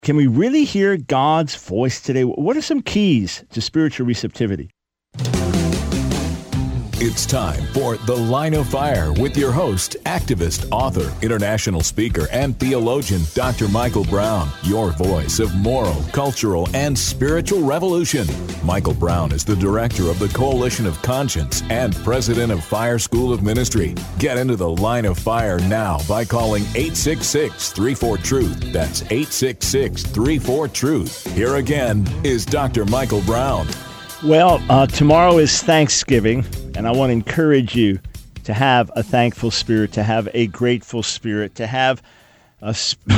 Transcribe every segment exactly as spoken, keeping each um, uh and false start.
Can we really hear God's voice today? What are some keys to spiritual receptivity? It's time for The Line of Fire with your host, activist, author, international speaker, and theologian, Doctor Michael Brown, your voice of moral, cultural, and spiritual revolution. Michael Brown is the director of the Coalition of Conscience and president of Fire School of Ministry. Get into The Line of Fire now by calling eight six six, three four, truth. That's eight six six, three four, truth. Here again is Doctor Michael Brown. Well, uh, tomorrow is Thanksgiving, and I want to encourage you to have a thankful spirit, to have a grateful spirit, to have a, sp-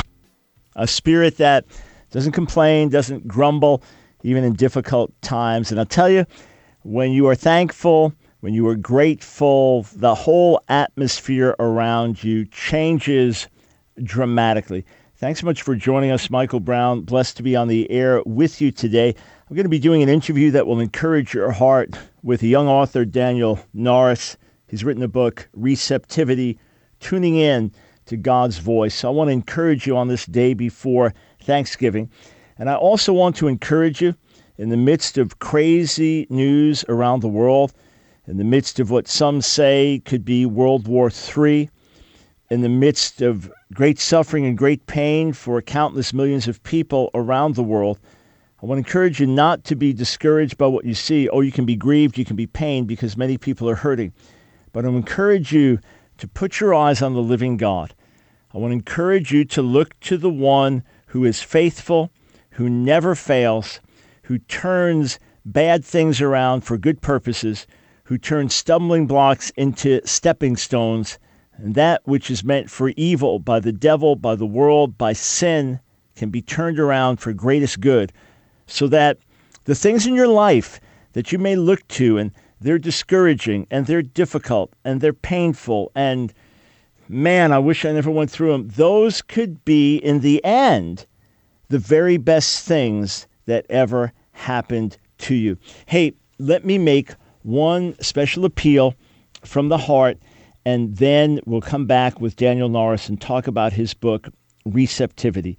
a spirit that doesn't complain, doesn't grumble, even in difficult times. And I'll tell you, when you are thankful, when you are grateful, the whole atmosphere around you changes dramatically. Thanks so much for joining us, Michael Brown. Blessed to be on the air with you today. I'm going to be doing an interview that will encourage your heart with a young author, Daniel Norris. He's written a book, Receptivity, Tuning In to God's Voice. So I want to encourage you on this day before Thanksgiving. And I also want to encourage you in the midst of crazy news around the world, in the midst of what some say could be World War Three, in the midst of great suffering and great pain for countless millions of people around the world. I want to encourage you not to be discouraged by what you see. Oh, you can be grieved, you can be pained because many people are hurting. But I want to encourage you to put your eyes on the living God. I want to encourage you to look to the one who is faithful, who never fails, who turns bad things around for good purposes, who turns stumbling blocks into stepping stones, and that which is meant for evil by the devil, by the world, by sin, can be turned around for greatest good. So that the things in your life that you may look to and they're discouraging and they're difficult and they're painful and, man, I wish I never went through them, those could be, in the end, the very best things that ever happened to you. Hey, let me make one special appeal from the heart, and then we'll come back with Daniel Norris and talk about his book, Receptivity.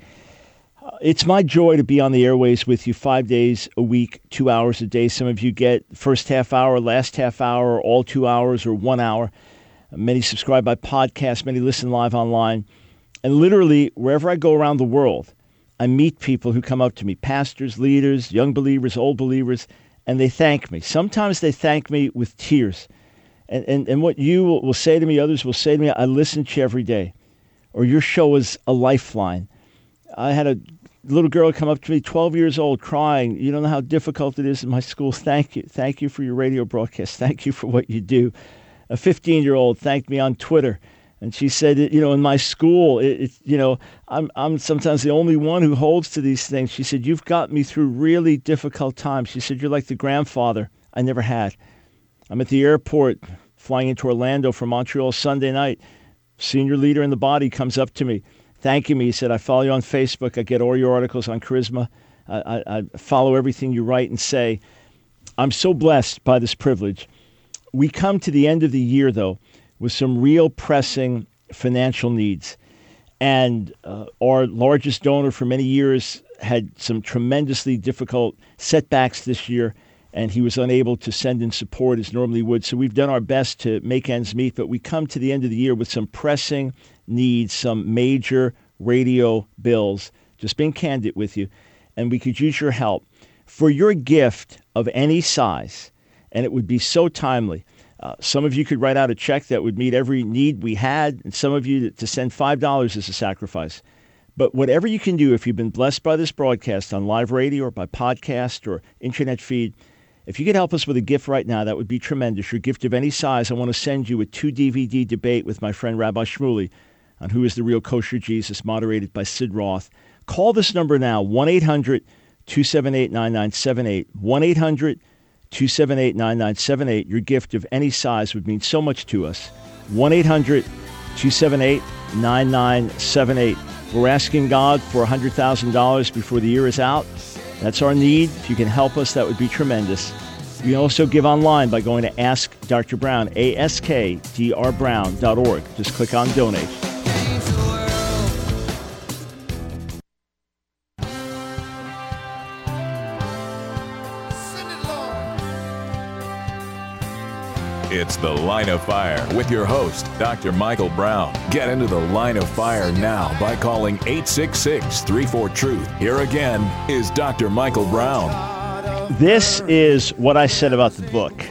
It's my joy to be on the airways with you five days a week, two hours a day. Some of you get first half hour, last half hour, all two hours, or one hour. Many subscribe by podcast, many listen live online. And literally, wherever I go around the world, I meet people who come up to me, pastors, leaders, young believers, old believers, and they thank me. Sometimes they thank me with tears. And, and, and what you will, will say to me, others will say to me, I listen to you every day. Or your show is a lifeline. I had a little girl come up to me, twelve years old, crying. You don't know how difficult it is in my school. Thank you. Thank you for your radio broadcast. Thank you for what you do. A fifteen-year-old thanked me on Twitter. And she said, you know, in my school, it, it, you know, I'm I'm sometimes the only one who holds to these things. She said, you've got me through really difficult times. She said, you're like the grandfather I never had. I'm at the airport flying into Orlando from Montreal Sunday night. Senior leader in the body comes up to me, thanking me. He said, I follow you on Facebook. I get all your articles on Charisma. I, I, I follow everything you write and say. I'm so blessed by this privilege. We come to the end of the year, though, with some real pressing financial needs. And uh, our largest donor for many years had some tremendously difficult setbacks this year, and he was unable to send in support as normally would. So we've done our best to make ends meet, but we come to the end of the year with some pressing needs, some major radio bills, just being candid with you, and we could use your help for your gift of any size, and it would be so timely. Uh, some of you could write out a check that would meet every need we had, and some of you to send five dollars as a sacrifice. But whatever you can do, if you've been blessed by this broadcast on live radio or by podcast or internet feed, if you could help us with a gift right now, that would be tremendous. Your gift of any size, I want to send you a two D V D debate with my friend Rabbi Shmuley on Who is the Real Kosher Jesus, moderated by Sid Roth. Call this number now, one eight hundred two seven eight nine nine seven eight, one eight hundred two seven eight nine nine seven eight. Your gift of any size would mean so much to us. one eight hundred two seven eight nine nine seven eight. We're asking God for one hundred thousand dollars before the year is out. That's our need. If you can help us, that would be tremendous. You can also give online by going to Ask Doctor Brown, A S K D R brown dot org. Just click on Donate. It's The Line of Fire with your host, Doctor Michael Brown. Get into The Line of Fire now by calling eight six six, three four, truth. Here again is Doctor Michael Brown. This is what I said about the book.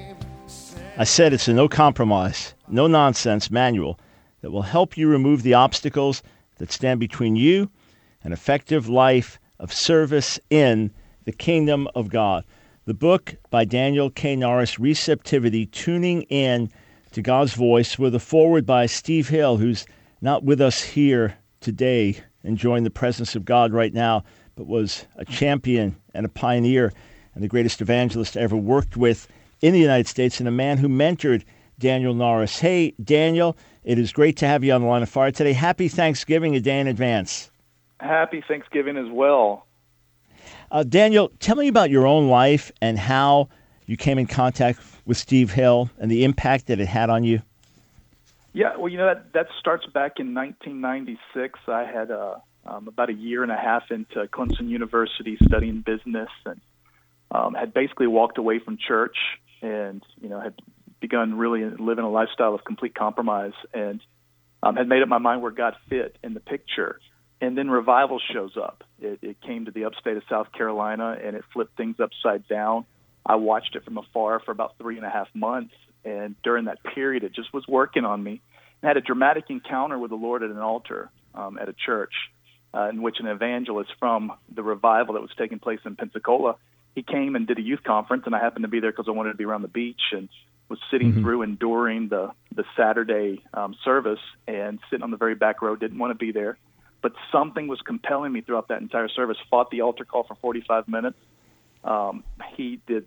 I said it's a no compromise, no nonsense manual that will help you remove the obstacles that stand between you and effective life of service in the kingdom of God. The book by Daniel K. Norris, Receptivity, Tuning In to God's Voice, with a foreword by Steve Hill, who's not with us here today, enjoying the presence of God right now, but was a champion and a pioneer and the greatest evangelist I ever worked with in the United States, and a man who mentored Daniel Norris. Hey, Daniel, it is great to have you on the Line of Fire today. Happy Thanksgiving a day in advance. Happy Thanksgiving as well. Uh, Daniel, tell me about your own life and how you came in contact with Steve Hill and the impact that it had on you. Yeah, well, you know, that, that starts back in nineteen ninety-six. I had uh, um, about a year and a half into Clemson University studying business, and um, had basically walked away from church and, you know, had begun really living a lifestyle of complete compromise, and um, had made up my mind where God fit in the picture. And then revival shows up. It, it came to the upstate of South Carolina, and it flipped things upside down. I watched it from afar for about three and a half months, and during that period, it just was working on me. I had a dramatic encounter with the Lord at an altar um, at a church uh, in which an evangelist from the revival that was taking place in Pensacola, he came and did a youth conference, and I happened to be there because I wanted to be around the beach, and was sitting mm-hmm. through and during the, the Saturday um, service, and sitting on the very back row, didn't want to be there. But something was compelling me throughout that entire service. Fought the altar call for forty-five minutes. Um, he did.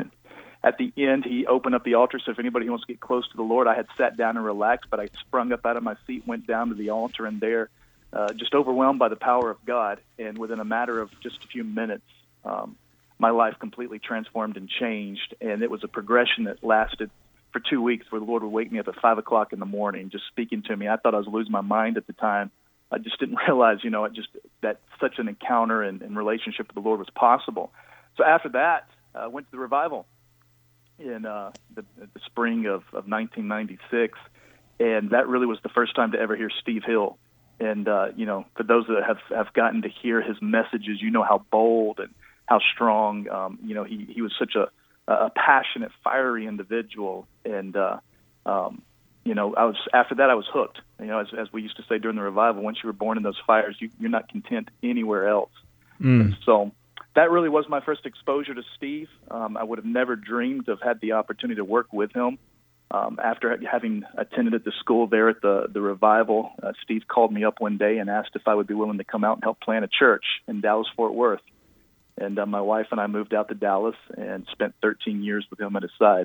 At the end, he opened up the altar, so if anybody wants to get close to the Lord, I had sat down and relaxed, but I sprung up out of my seat, went down to the altar, and there, uh, just overwhelmed by the power of God. And within a matter of just a few minutes, um, my life completely transformed and changed. And it was a progression that lasted for two weeks, where the Lord would wake me up at five o'clock in the morning, just speaking to me. I thought I was losing my mind at the time. I just didn't realize, you know, it just that such an encounter and, and relationship with the Lord was possible. So after that, I uh, went to the revival in uh, the, the spring of, of nineteen ninety-six, and that really was the first time to ever hear Steve Hill. And, uh, you know, for those that have, have gotten to hear his messages, you know how bold and how strong, um, you know, he, he was such a, a passionate, fiery individual. And, uh, um, you know, I was after that I was hooked. You know, as, as we used to say during the revival, once you were born in those fires, you, you're not content anywhere else. Mm. So that really was my first exposure to Steve. Um, I would have never dreamed of had the opportunity to work with him. Um, after having attended at the school there at the, the revival, uh, Steve called me up one day and asked if I would be willing to come out and help plant a church in Dallas-Fort Worth. And uh, my wife and I moved out to Dallas and spent thirteen years with him at his side.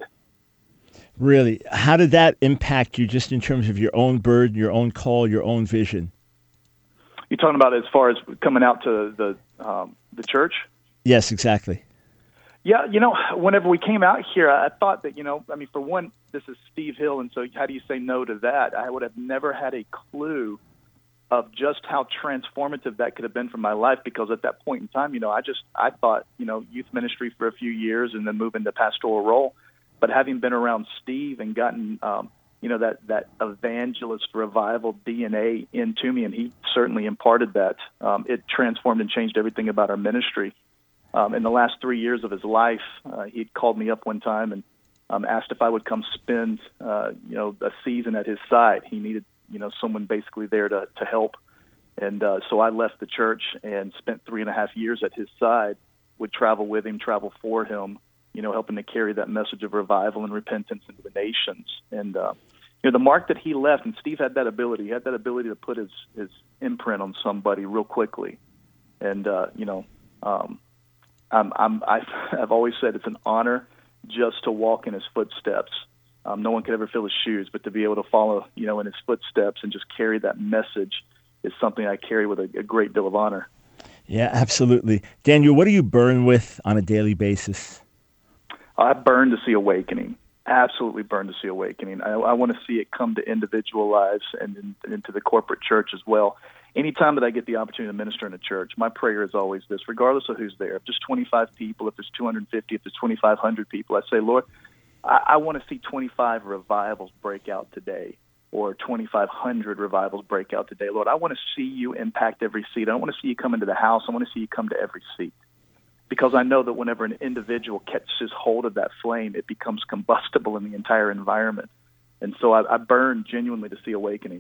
Really? How did that impact you just in terms of your own burden, your own call, your own vision? You're talking about as far as coming out to the um, the church? Yes, exactly. Yeah, you know, whenever we came out here, I thought that, you know, I mean, for one, this is Steve Hill, and so how do you say no to that? I would have never had a clue of just how transformative that could have been for my life, because at that point in time, you know, I just, I thought, you know, youth ministry for a few years and then move into pastoral role. But having been around Steve and gotten, um, you know, that, that evangelist revival D N A into me, and he certainly imparted that, um, it transformed and changed everything about our ministry. Um, in the last three years of his life, uh, he'd called me up one time and um, asked if I would come spend, uh, you know, a season at his side. He needed, you know, someone basically there to, to help. And uh, so I left the church and spent three and a half years at his side, would travel with him, travel for him, you know, helping to carry that message of revival and repentance into the nations. And, uh, you know, the mark that he left, and Steve had that ability, he had that ability to put his, his imprint on somebody real quickly. And, uh, you know, um, I'm, I'm, I've, I've always said it's an honor just to walk in his footsteps. Um, no one could ever fill his shoes, but to be able to follow, you know, in his footsteps and just carry that message is something I carry with a, a great deal of honor. Yeah, absolutely. Daniel, what do you burn with on a daily basis? I burn to see awakening. Absolutely burn to see awakening. I, I want to see it come to individual lives and in, into the corporate church as well. Anytime that I get the opportunity to minister in a church, my prayer is always this, regardless of who's there. If there's twenty-five people, if there's two hundred fifty, if there's twenty-five hundred people, I say, Lord, I, I want to see twenty-five revivals break out today, or twenty-five hundred revivals break out today. Lord, I want to see you impact every seat. I don't want to see you come into the house. I want to see you come to every seat. Because I know that whenever an individual catches hold of that flame, it becomes combustible in the entire environment. And so I, I burn genuinely to see awakening.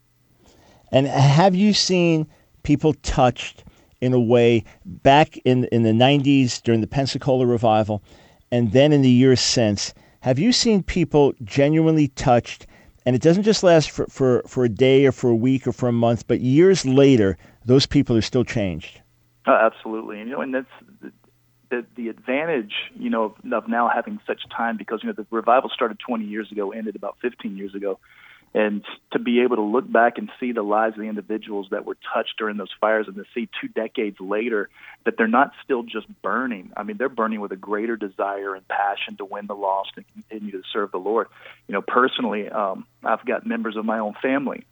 And have you seen people touched in a way back in in the nineties during the Pensacola revival, and then in the years since? Have you seen people genuinely touched, and it doesn't just last for, for, for a day or for a week or for a month, but years later, those people are still changed? Oh, absolutely. And, you know, and that's the, the, the advantage, you know, of, of now having such time, because, you know, the revival started twenty years ago, ended about fifteen years ago. And to be able to look back and see the lives of the individuals that were touched during those fires, and to see two decades later that they're not still just burning. I mean, they're burning with a greater desire and passion to win the lost and continue to serve the Lord. You know, personally, um, I've got members of my own family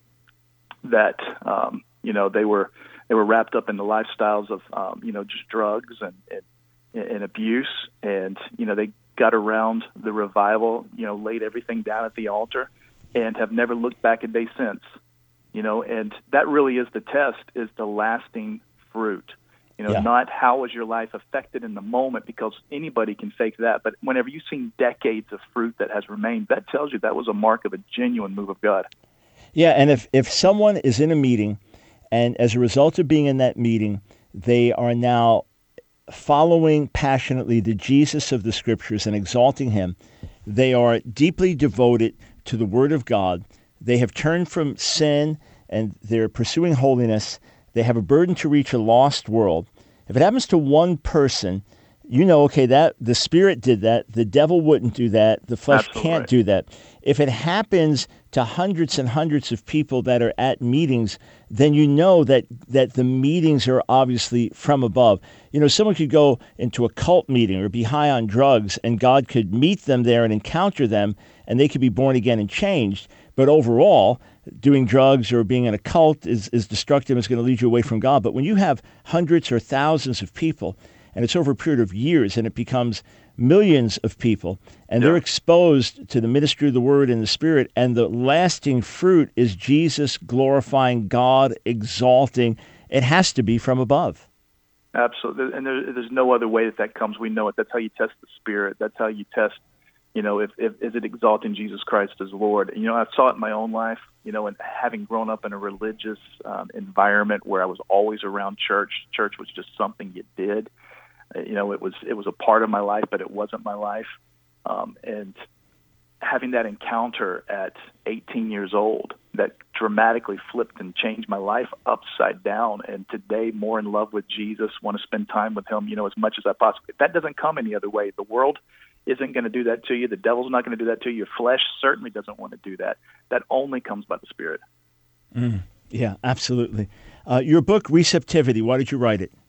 that, um, you know, they were they were wrapped up in the lifestyles of, um, you know, just drugs and, and, and abuse. And, you know, they got around the revival, you know, laid everything down at the altar, and have never looked back a day since, you know, and that really is the test, is the lasting fruit. You know, yeah. Not how was your life affected in the moment, because anybody can fake that, but whenever you've seen decades of fruit that has remained, that tells you that was a mark of a genuine move of God. Yeah, and if, if someone is in a meeting, and as a result of being in that meeting, they are now following passionately the Jesus of the Scriptures and exalting him, they are deeply devoted to the Word of God. They have turned from sin and they're pursuing holiness. They have a burden to reach a lost world. If it happens to one person, you know, okay, that the Spirit did that. The devil wouldn't do that. The flesh Absolutely can't right. do that. If it happens to hundreds and hundreds of people that are at meetings, then you know that that the meetings are obviously from above. You know, someone could go into a cult meeting or be high on drugs, and God could meet them there and encounter them, and they could be born again and changed. But overall, doing drugs or being in a cult is, is destructive and is going to lead you away from God. But when you have hundreds or thousands of people, and it's over a period of years, and it becomes millions of people, and Yeah. they're exposed to the ministry of the Word and the Spirit, and the lasting fruit is Jesus glorifying God, exalting. It has to be from above. Absolutely. And there, there's no other way that that comes. We know it. That's how you test the Spirit. That's how you test, you know, if, if is it exalting Jesus Christ as Lord. You know, I saw it in my own life, you know, and having grown up in a religious um, environment where I was always around church. Church was just something you did. You know, it was it was a part of my life, but it wasn't my life. Um, and having that encounter at eighteen years old that dramatically flipped and changed my life upside down. And today, more in love with Jesus, want to spend time with him, you know, as much as I possibly. That doesn't come any other way. The world isn't going to do that to you. The devil's not going to do that to you. Your flesh certainly doesn't want to do that. That only comes by the Spirit. Mm, yeah, absolutely. Uh, your book, Receptivity, why did you write it?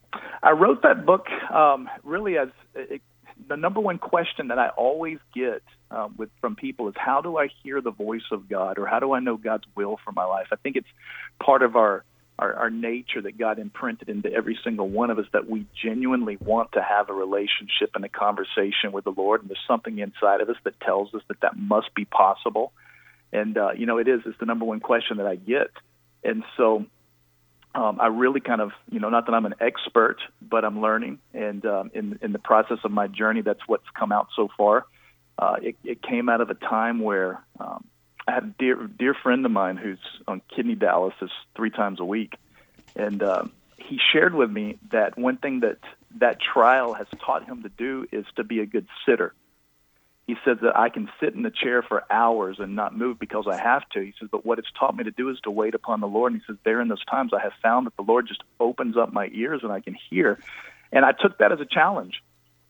I wrote that book um, really as it, the number one question that I always get um, with from people is, how do I hear the voice of God, or how do I know God's will for my life? I think it's part of our, our, our nature that God imprinted into every single one of us, that we genuinely want to have a relationship and a conversation with the Lord, and there's something inside of us that tells us that that must be possible. And, uh, you know, it is. It's the number one question that I get. And so Um, I really kind of, you know, not that I'm an expert, but I'm learning. And um, in, in the process of my journey, that's what's come out so far. Uh, it, it came out of a time where um, I had a dear, dear friend of mine who's on kidney dialysis three times a week. And um, he shared with me that one thing that that trial has taught him to do is to be a good sitter. He says that I can sit in the chair for hours and not move because I have to. He says, but what it's taught me to do is to wait upon the Lord. And he says, there in those times I have found that the Lord just opens up my ears and I can hear. And I took that as a challenge.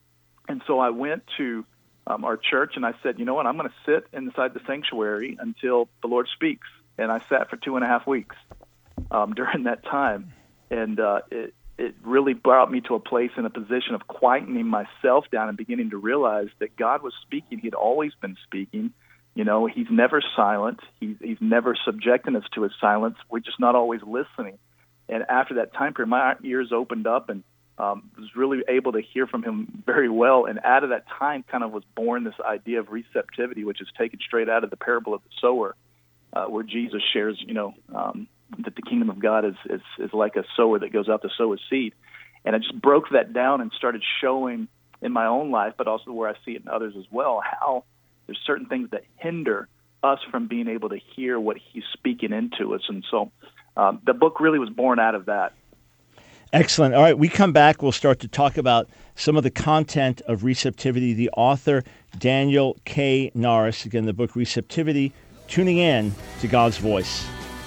And so I went to um, our church and I said, you know what, I'm going to sit inside the sanctuary until the Lord speaks. And I sat for two and a half weeks um, during that time. And uh, it, it really brought me to a place in a position of quietening myself down and beginning to realize that God was speaking. He'd always been speaking. You know, he's never silent. He's, he's never subjecting us to his silence. We're just not always listening. And after that time period, my ears opened up, and um, was really able to hear from him very well. And out of that time kind of was born this idea of receptivity, which is taken straight out of the parable of the sower, uh, where Jesus shares, you know, um, that the kingdom of God is, is, is like a sower that goes out to sow a seed. And I just broke that down and started showing in my own life, but also where I see it in others as well, how there's certain things that hinder us from being able to hear what he's speaking into us. And so um, the book really was born out of that. Excellent. All right, we come back. We'll start to talk about some of the content of Receptivity. The author, Daniel K. Norris, again, the book Receptivity, tuning in to God's voice.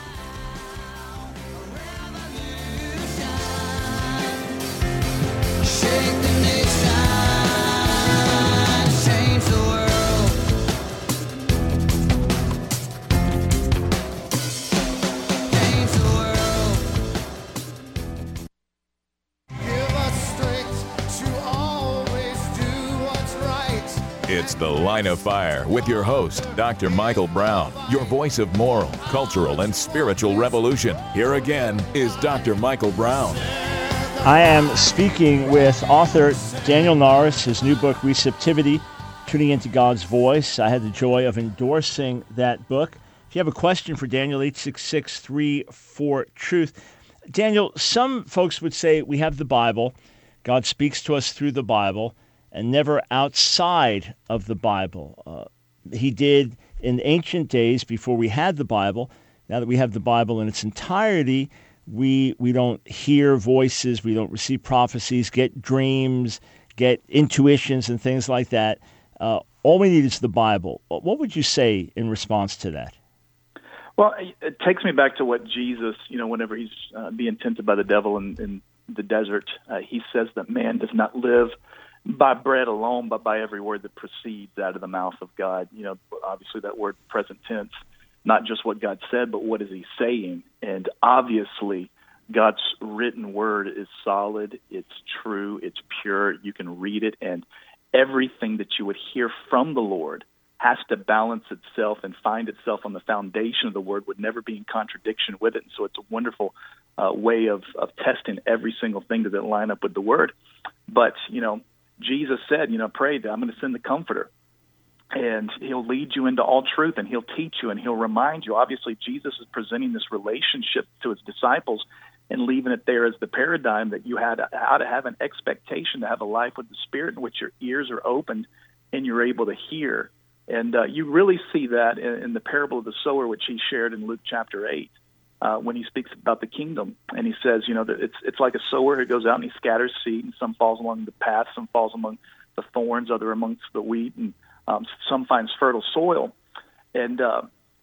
It's The Line of Fire with your host, Doctor Michael Brown, your voice of moral, cultural, and spiritual revolution. Here again is Doctor Michael Brown. I am speaking with author Daniel Norris, his new book, Receptivity, Tuning into God's Voice. I had the joy of endorsing that book. If you have a question for Daniel, eight six six, three four, truth. Daniel, some folks would say we have the Bible. God speaks to us through the Bible, and never outside of the Bible. Uh, he did in ancient days before we had the Bible. Now that we have the Bible in its entirety, we we don't hear voices, we don't receive prophecies, get dreams, get intuitions and things like that. Uh, all we need is the Bible. What would you say in response to that? Well, it takes me back to what Jesus, you know, whenever he's uh, being tempted by the devil in, in the desert, uh, he says that man does not live by bread alone, but by every word that proceeds out of the mouth of God. You know, obviously that word present tense, not just what God said, but what is he saying? And obviously God's written word is solid, it's true, it's pure, you can read it, and everything that you would hear from the Lord has to balance itself and find itself on the foundation of the word, would never be in contradiction with it. And so it's a wonderful uh, way of, of testing every single thing that it line up with the word. But, you know, Jesus said, you know, pray that I'm going to send the Comforter, and he'll lead you into all truth, and he'll teach you, and he'll remind you. Obviously, Jesus is presenting this relationship to his disciples and leaving it there as the paradigm that you had how to have an expectation to have a life with the Spirit in which your ears are opened and you're able to hear. And uh, you really see that in, in the parable of the sower, which he shared in Luke chapter eight. Uh, when he speaks about the kingdom, and he says, you know, that it's it's like a sower who goes out and he scatters seed, and some falls along the path, some falls among the thorns, other amongst the wheat, and um, some finds fertile soil. And uh,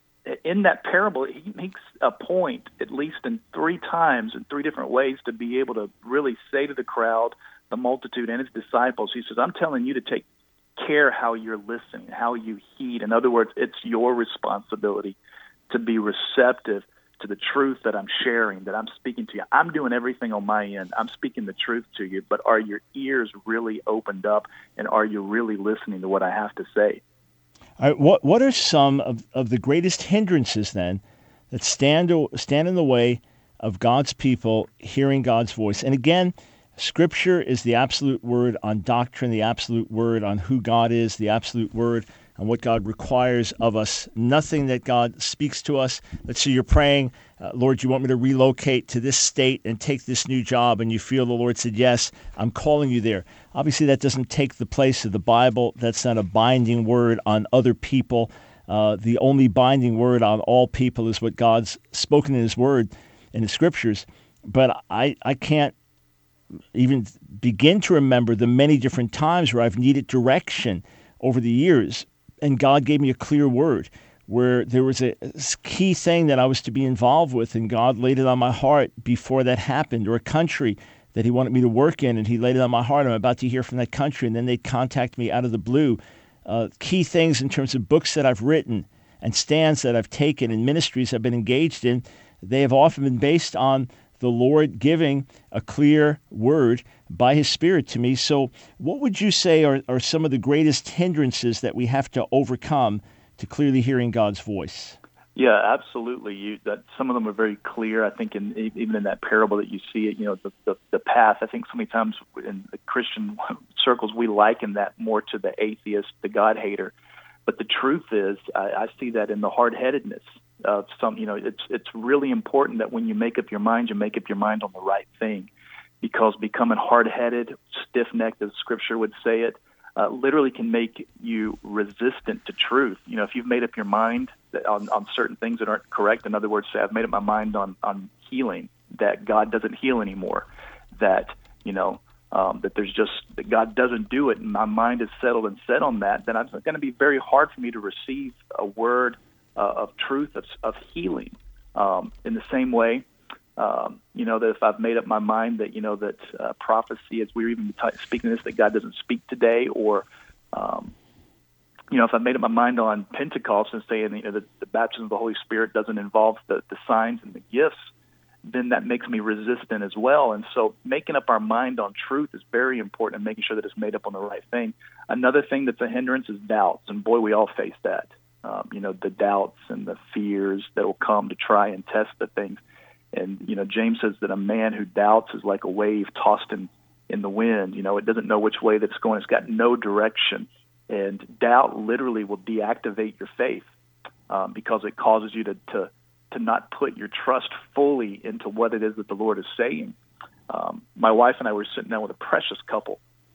in that parable, he makes a point, at least in three times, in three different ways, to be able to really say to the crowd, the multitude, and his disciples, he says, I'm telling you to take care how you're listening, how you heed. In other words, it's your responsibility to be receptive to the truth that I'm sharing, that I'm speaking to you. I'm doing everything on my end. I'm speaking the truth to you, but are your ears really opened up, and are you really listening to what I have to say? All right, what what are some of, of the greatest hindrances then that stand stand in the way of God's people hearing God's voice? And again, Scripture is the absolute word on doctrine, the absolute word on who God is, the absolute word on what God requires of us. Nothing that God speaks to us. Let's say you're praying, uh, Lord, you want me to relocate to this state and take this new job, and you feel the Lord said, yes, I'm calling you there. Obviously, that doesn't take the place of the Bible. That's not a binding word on other people. Uh, the only binding word on all people is what God's spoken in his word, in the Scriptures. But I, I can't even begin to remember the many different times where I've needed direction over the years, and God gave me a clear word where there was a key thing that I was to be involved with, and God laid it on my heart before that happened, or a country that he wanted me to work in, and he laid it on my heart. I'm about to hear from that country, and then they'd contact me out of the blue. Uh, key things in terms of books that I've written and stands that I've taken and ministries I've been engaged in, they have often been based on the Lord giving a clear word by his Spirit to me. So what would you say are, are some of the greatest hindrances that we have to overcome to clearly hearing God's voice? Yeah, absolutely. You that some of them are very clear. I think in even in that parable that you see it, you know, the, the the path. I think so many times in the Christian circles we liken that more to the atheist, the God hater. But the truth is, I, I see that in the hard-headedness of some. You know, it's it's really important that when you make up your mind, you make up your mind on the right thing, because becoming hard-headed, stiff-necked, as Scripture would say it, uh, literally can make you resistant to truth. You know, if you've made up your mind that on, on certain things that aren't correct, in other words, say I've made up my mind on, on healing, that God doesn't heal anymore, that, you know, um, that there's just, that God doesn't do it, and my mind is settled and set on that, then it's going to be very hard for me to receive a word uh, of truth, of, of healing. Um, in the same way, um, you know, that if I've made up my mind that, you know, that uh, prophecy, as we were even t- speaking this, that God doesn't speak today, or, um, you know, if I made up my mind on Pentecost and saying, you know, that the baptism of the Holy Spirit doesn't involve the, the signs and the gifts, then that makes me resistant as well. And so making up our mind on truth is very important, and making sure that it's made up on the right thing. Another thing that's a hindrance is doubts. And boy, we all face that. Um, you know, the doubts and the fears that will come to try and test the things. And, you know, James says that a man who doubts is like a wave tossed in, in the wind. You know, it doesn't know which way that's going. It's got no direction. And doubt literally will deactivate your faith um, because it causes you to, to to not put your trust fully into what it is that the Lord is saying. Um, my wife and I were sitting down with a precious couple,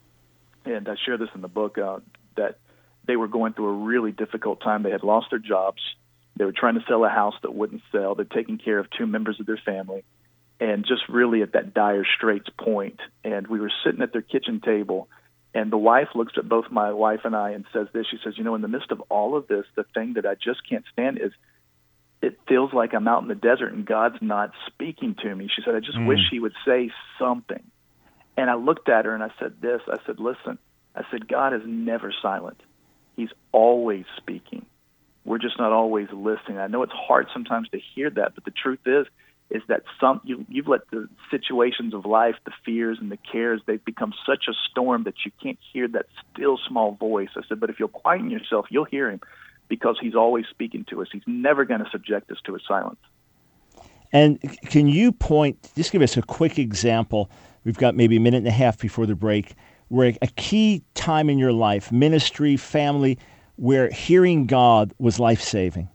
and I share this in the book, uh, that they were going through a really difficult time. They had lost their jobs. They were trying to sell a house that wouldn't sell. They're taking care of two members of their family, and just really at that dire straits point. And we were sitting at their kitchen table, and the wife looks at both my wife and I and says this. She says, you know, in the midst of all of this, the thing that I just can't stand is it feels like I'm out in the desert and God's not speaking to me. She said, I just mm. wish he would say something. And I looked at her and I said this. I said, listen, I said, God is never silent. He's always speaking. We're just not always listening. I know it's hard sometimes to hear that, but the truth is, is that some you, you've let the situations of life, the fears and the cares, they've become such a storm that you can't hear that still small voice. I said, but if you'll quieten yourself, you'll hear him, because he's always speaking to us. He's never going to subject us to a silence. And can you point, just give us a quick example. We've got maybe a minute and a half before the break, where a key time in your life, ministry, family, where hearing God was life-saving.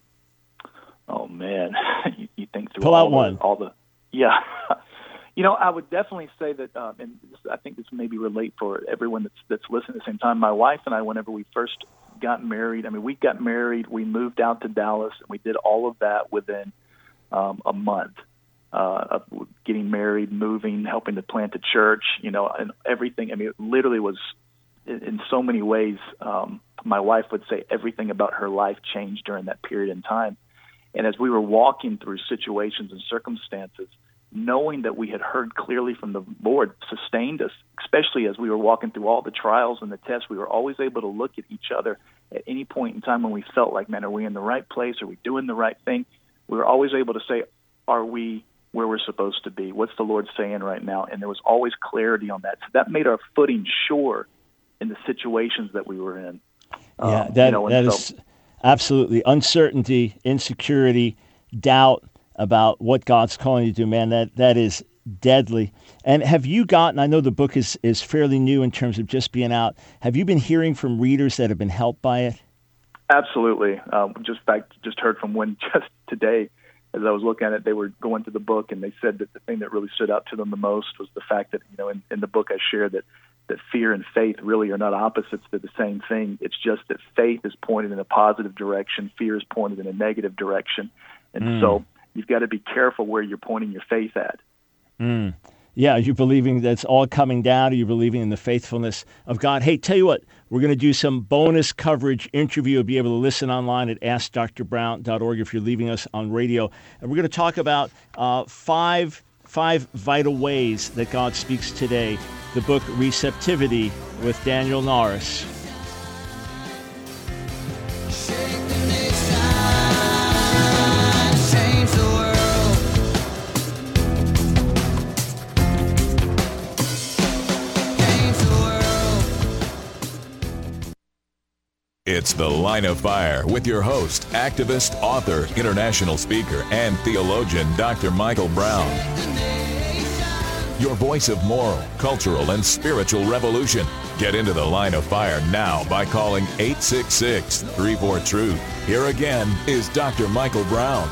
Oh, man. you, you think through Pull all out one. The, all the, yeah. You know, I would definitely say that, um, and this, I think this maybe relate for everyone that's that's listening at the same time. My wife and I, whenever we first got married, I mean, we got married, we moved out to Dallas, and we did all of that within um, a month uh, of getting married, moving, helping to plant a church, you know, and everything. I mean, it literally was, in, in so many ways, um, my wife would say everything about her life changed during that period in time. And as we were walking through situations and circumstances, knowing that we had heard clearly from the Lord sustained us, especially as we were walking through all the trials and the tests. We were always able to look at each other at any point in time when we felt like, man, are we in the right place? Are we doing the right thing? We were always able to say, are we where we're supposed to be? What's the Lord saying right now? And there was always clarity on that. So that made our footing sure in the situations that we were in. Yeah, um, that, you know, that so, is absolutely uncertainty, insecurity, doubt about what God's calling you to do, man. That that is deadly. And have you gotten, I know the book is, is fairly new in terms of just being out, have you been hearing from readers that have been helped by it? Absolutely. Um, just fact, just heard from one just today as I was looking at it. They were going through the book, and they said that the thing that really stood out to them the most was the fact that, you know, in, in the book I shared that that fear and faith really are not opposites. They're the same thing. It's just that faith is pointed in a positive direction. Fear is pointed in a negative direction. And mm. so you've got to be careful where you're pointing your faith at. Mm. Yeah, are you believing that's all coming down? Are you believing in the faithfulness of God? Hey, tell you what, we're going to do some bonus coverage interview. You'll be able to listen online at ask dr brown dot org if you're leaving us on radio. And we're going to talk about uh, five five vital ways that God speaks today. The book Receptivity with Daniel Norris. It's The Line of Fire with your host, activist, author, international speaker, and theologian, Doctor Michael Brown. Your voice of moral, cultural, and spiritual revolution. Get into The Line of Fire now by calling eight six six, three four, truth. Here again is Doctor Michael Brown.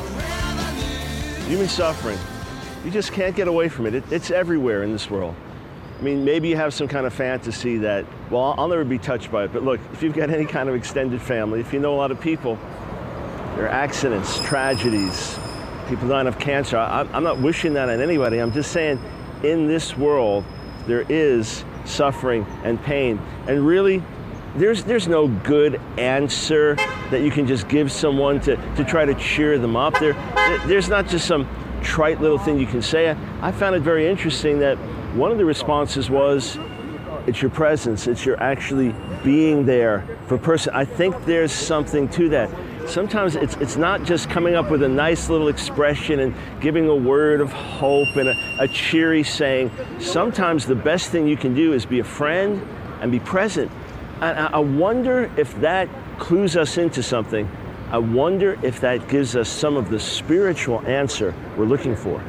Human suffering, you just can't get away from it. it. It's everywhere in this world. I mean, maybe you have some kind of fantasy that, well, I'll never be touched by it. But look, if you've got any kind of extended family, if you know a lot of people, there are accidents, tragedies, people dying of cancer. I, I'm not wishing that on anybody. I'm just saying, in this world, there is suffering and pain. And really, there's there's no good answer that you can just give someone to, to try to cheer them up. There, there's not just some trite little thing you can say. I found it very interesting that one of the responses was, it's your presence, it's your actually being there for a person. I think there's something to that. Sometimes it's it's not just coming up with a nice little expression and giving a word of hope and a, a cheery saying. Sometimes the best thing you can do is be a friend and be present. And I wonder if that clues us into something. I wonder if that gives us some of the spiritual answer we're looking for.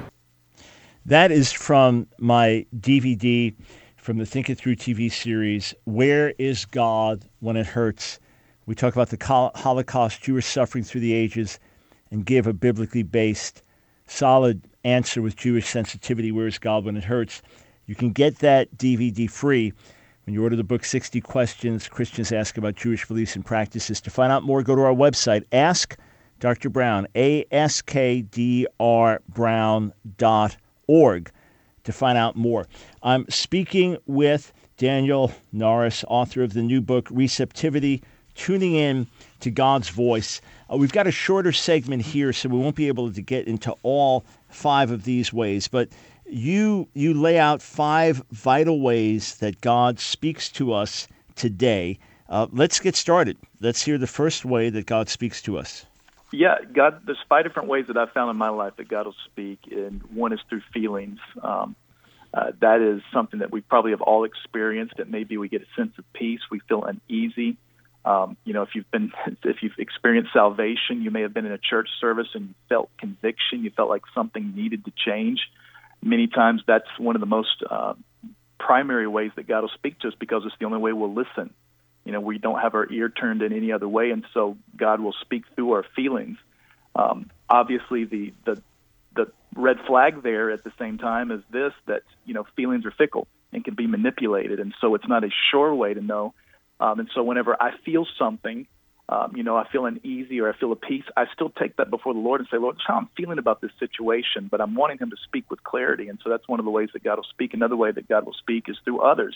That is from my D V D from the Think It Through T V series, Where is God When It Hurts? We talk about the Holocaust, Jewish suffering through the ages, and give a biblically based, solid answer with Jewish sensitivity, Where is God When It Hurts? You can get that D V D free when you order the book, sixty Questions Christians Ask About Jewish Beliefs and Practices. To find out more, go to our website, Ask Doctor Brown, A S K D R Brown dot org, to find out more. I'm speaking with Daniel Norris, author of the new book, Receptivity, Tuning In to God's Voice. Uh, we've got a shorter segment here, so we won't be able to get into all five of these ways, but you you lay out five vital ways that God speaks to us today. Uh, let's get started. Let's hear the first way that God speaks to us. Yeah, God. There's five different ways that I've found in my life that God will speak, and one is through feelings. Um, uh, that is something that we probably have all experienced. That maybe we get a sense of peace, we feel uneasy. Um, you know, if you've been, if you've experienced salvation, you may have been in a church service and you felt conviction. You felt like something needed to change. Many times, that's one of the most uh, primary ways that God will speak to us, because it's the only way we'll listen. You know, we don't have our ear turned in any other way, and so God will speak through our feelings. Um, obviously, the, the the red flag there at the same time is this, that, you know, feelings are fickle and can be manipulated, and so it's not a sure way to know. Um, and so whenever I feel something, um, you know, I feel uneasy or I feel a peace, I still take that before the Lord and say, Lord, that's how I'm feeling about this situation, but I'm wanting Him to speak with clarity, and so that's one of the ways that God will speak. Another way that God will speak is through others.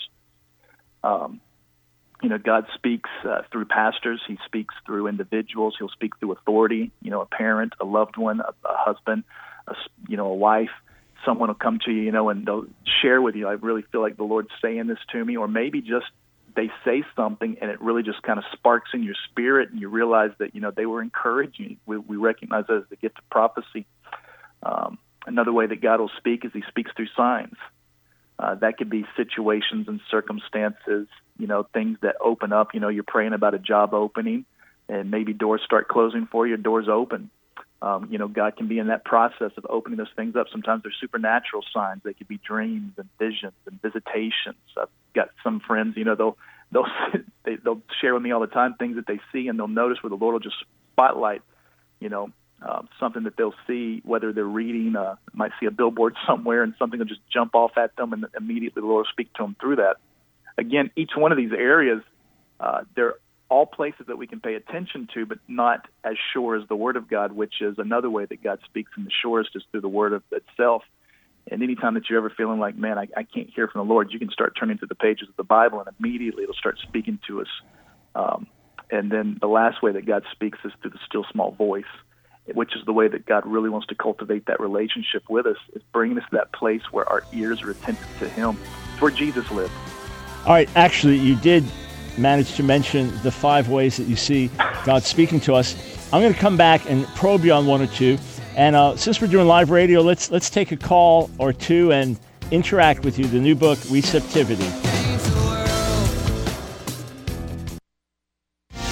Um You know, God speaks uh, through pastors. He speaks through individuals. He'll speak through authority, you know, a parent, a loved one, a, a husband, a, you know, a wife. Someone will come to you, you know, and they'll share with you, I really feel like the Lord's saying this to me, or maybe just they say something and it really just kind of sparks in your spirit and you realize that, you know, they were encouraging. We, we recognize that as the gift of prophecy. Um, another way that God will speak is He speaks through signs. Uh, that could be situations and circumstances, you know, things that open up. You know, you're praying about a job opening, and maybe doors start closing for you, doors open. Um, you know, God can be in that process of opening those things up. Sometimes they're supernatural signs. They could be dreams and visions and visitations. I've got some friends, you know, they'll they'll they, they'll share with me all the time things that they see, and they'll notice where the Lord will just spotlight, you know, Um, something that they'll see, whether they're reading, uh, might see a billboard somewhere, and something will just jump off at them, and immediately the Lord will speak to them through that. Again, each one of these areas, uh, they're all places that we can pay attention to, but not as sure as the Word of God, which is another way that God speaks, and the surest is through the Word of itself. And anytime that you're ever feeling like, man, I, I can't hear from the Lord, you can start turning to the pages of the Bible, and immediately it'll start speaking to us. Um, and then the last way that God speaks is through the still small voice, which is the way that God really wants to cultivate that relationship with us, is bringing us to that place where our ears are attentive to Him. It's where Jesus lived. All right, actually, you did manage to mention the five ways that you see God speaking to us. I'm going to come back and probe you on one or two. And uh, since we're doing live radio, let's let's take a call or two and interact with you. The new book, Receptivity.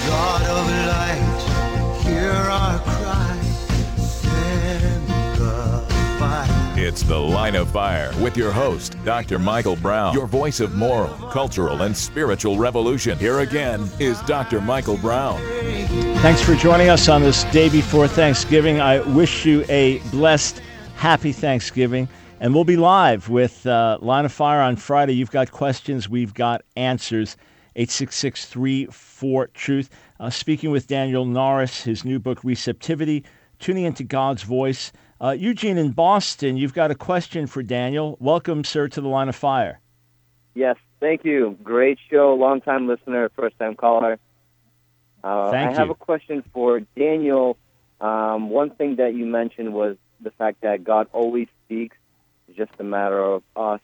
The Line of Fire with your host, Doctor Michael Brown, your voice of moral, cultural, and spiritual revolution. Here again is Doctor Michael Brown. Thanks for joining us on this day before Thanksgiving. I wish you a blessed, happy Thanksgiving. And we'll be live with uh, Line of Fire on Friday. You've got questions, we've got answers. eight six six, three four, truth. Uh, speaking with Daniel Norris, his new book, Receptivity, Tuning into God's Voice. Uh, Eugene in Boston, you've got a question for Daniel. Welcome, sir, to the Line of Fire. Yes, thank you. Great show, long-time listener, first-time caller. Uh, Thank I you. have a question for Daniel. Um, one thing that you mentioned was the fact that God always speaks. It's just a matter of us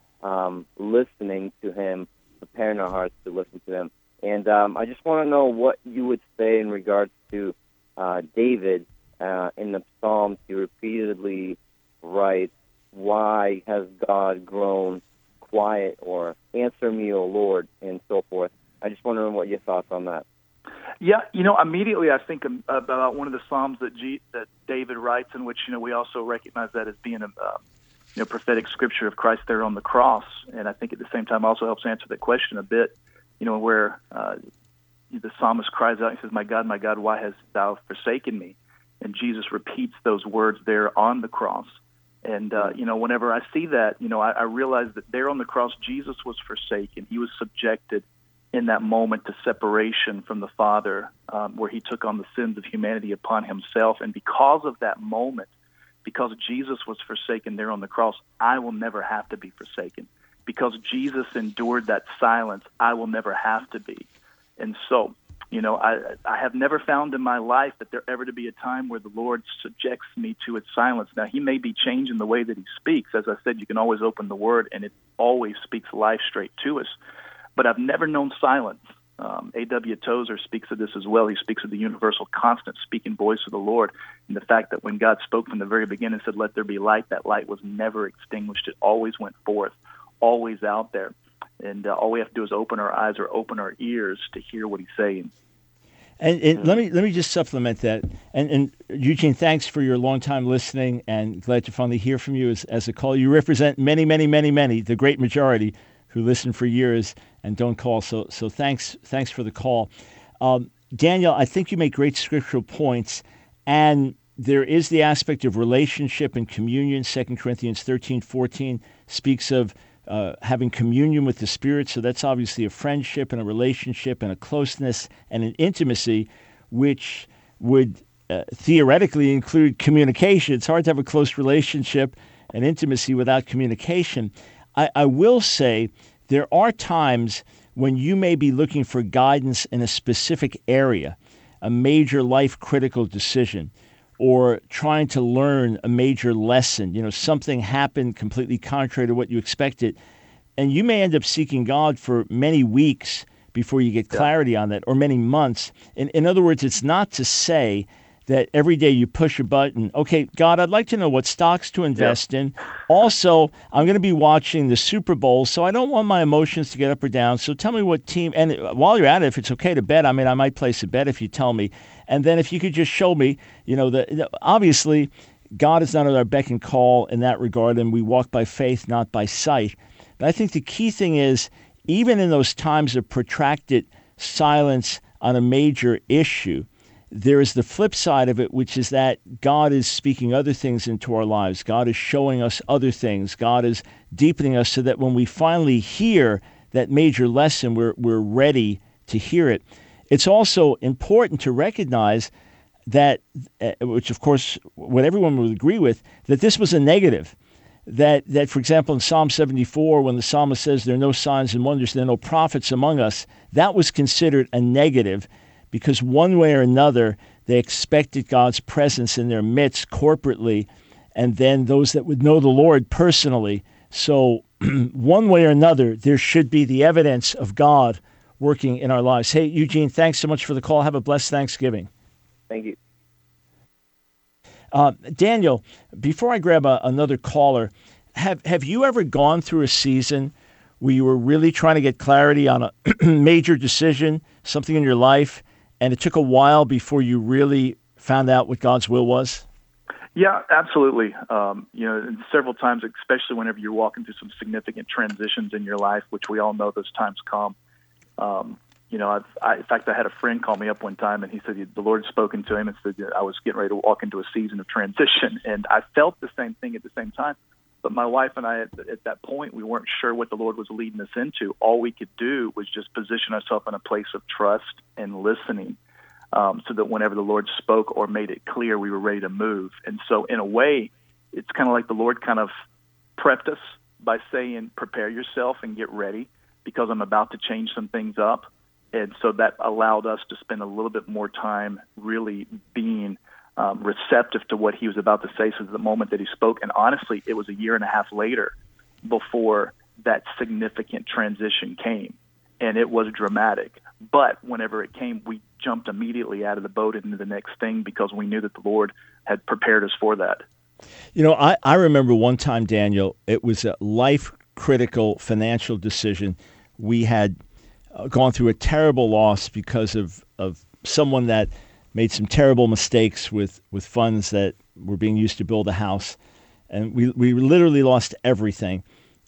um, listening to him, preparing our hearts to listen to him. And um, I just want to know what you would say in regards to uh, David. Uh, in the Psalms, he repeatedly writes, "Why has God grown quiet?" or "Answer me, O Lord," and so forth. I just wonder what your thoughts on that. Yeah, you know, immediately I think about one of the Psalms that G, that David writes, in which, you know, we also recognize that as being a uh, you know prophetic scripture of Christ there on the cross, and I think at the same time also helps answer that question a bit. You know, where uh, the psalmist cries out, he says, "My God, my God, why hast thou forsaken me?" And Jesus repeats those words there on the cross. And, uh, you know, whenever I see that, you know, I, I realize that there on the cross, Jesus was forsaken. He was subjected in that moment to separation from the Father, um, where he took on the sins of humanity upon himself. And because of that moment, because Jesus was forsaken there on the cross, I will never have to be forsaken. Because Jesus endured that silence, I will never have to be. And so, you know, I I have never found in my life that there ever to be a time where the Lord subjects me to its silence. Now, he may be changing the way that he speaks. As I said, you can always open the Word, and it always speaks life straight to us. But I've never known silence. Um, A W Tozer speaks of this as well. He speaks of the universal, constant speaking voice of the Lord, and the fact that when God spoke from the very beginning and said, "Let there be light," that light was never extinguished. It always went forth, always out there. And uh, all we have to do is open our eyes or open our ears to hear what he's saying. And, and let me let me just supplement that. And, and Eugene, thanks for your long time listening, and glad to finally hear from you as, as a caller. You represent many, many, many, many, the great majority who listen for years and don't call. So so thanks thanks for the call. Um, Daniel, I think you make great scriptural points, and there is the aspect of relationship and communion. Second Corinthians thirteen fourteen speaks of Uh, having communion with the Spirit, so that's obviously a friendship and a relationship and a closeness and an intimacy, which would uh, theoretically include communication. It's hard to have a close relationship and intimacy without communication. I, I will say there are times when you may be looking for guidance in a specific area, a major life-critical decision, or trying to learn a major lesson. You know, something happened completely contrary to what you expected, and you may end up seeking God for many weeks before you get clarity yeah. on that, or many months. In, in other words, it's not to say that every day you push a button, okay, God, I'd like to know what stocks to invest yeah. in. Also, I'm going to be watching the Super Bowl, so I don't want my emotions to get up or down. So tell me what team, and while you're at it, if it's okay to bet, I mean, I might place a bet if you tell me. And then if you could just show me, you know, the, the obviously, God is not at our beck and call in that regard, and we walk by faith, not by sight. But I think the key thing is, even in those times of protracted silence on a major issue, there is the flip side of it, which is that God is speaking other things into our lives. God is showing us other things. God is deepening us so that when we finally hear that major lesson, we're we're ready to hear it. It's also important to recognize that, uh, which of course, what everyone would agree with, that this was a negative. That, that, for example, in Psalm seventy-four, when the psalmist says there are no signs and wonders, there are no prophets among us, that was considered a negative, because one way or another, they expected God's presence in their midst corporately, and then those that would know the Lord personally. So one way or another, there should be the evidence of God working in our lives. Hey, Eugene, thanks so much for the call. Have a blessed Thanksgiving. Thank you. Uh, Daniel, before I grab a, another caller, have have you ever gone through a season where you were really trying to get clarity on a major decision, something in your life, and it took a while before you really found out what God's will was? Yeah, absolutely. Um, you know, and several times, especially whenever you're walking through some significant transitions in your life, which we all know those times come. Um, you know, I've, I, in fact, I had a friend call me up one time, and he said the Lord had spoken to him and said I was getting ready to walk into a season of transition, and I felt the same thing at the same time. But my wife and I, at, at that point, we weren't sure what the Lord was leading us into. All we could do was just position ourselves in a place of trust and listening. Um, so that whenever the Lord spoke or made it clear, we were ready to move. And so in a way, it's kind of like the Lord kind of prepped us by saying, prepare yourself and get ready because I'm about to change some things up. And so that allowed us to spend a little bit more time really being um, receptive to what he was about to say. So the moment that he spoke, and honestly, it was a year and a half later before that significant transition came. And it was dramatic. But whenever it came, we jumped immediately out of the boat into the next thing because we knew that the Lord had prepared us for that. You know, I, I remember one time, Daniel, it was a life-critical financial decision. We had uh, gone through a terrible loss because of, of someone that made some terrible mistakes with, with funds that were being used to build a house. And we, we literally lost everything.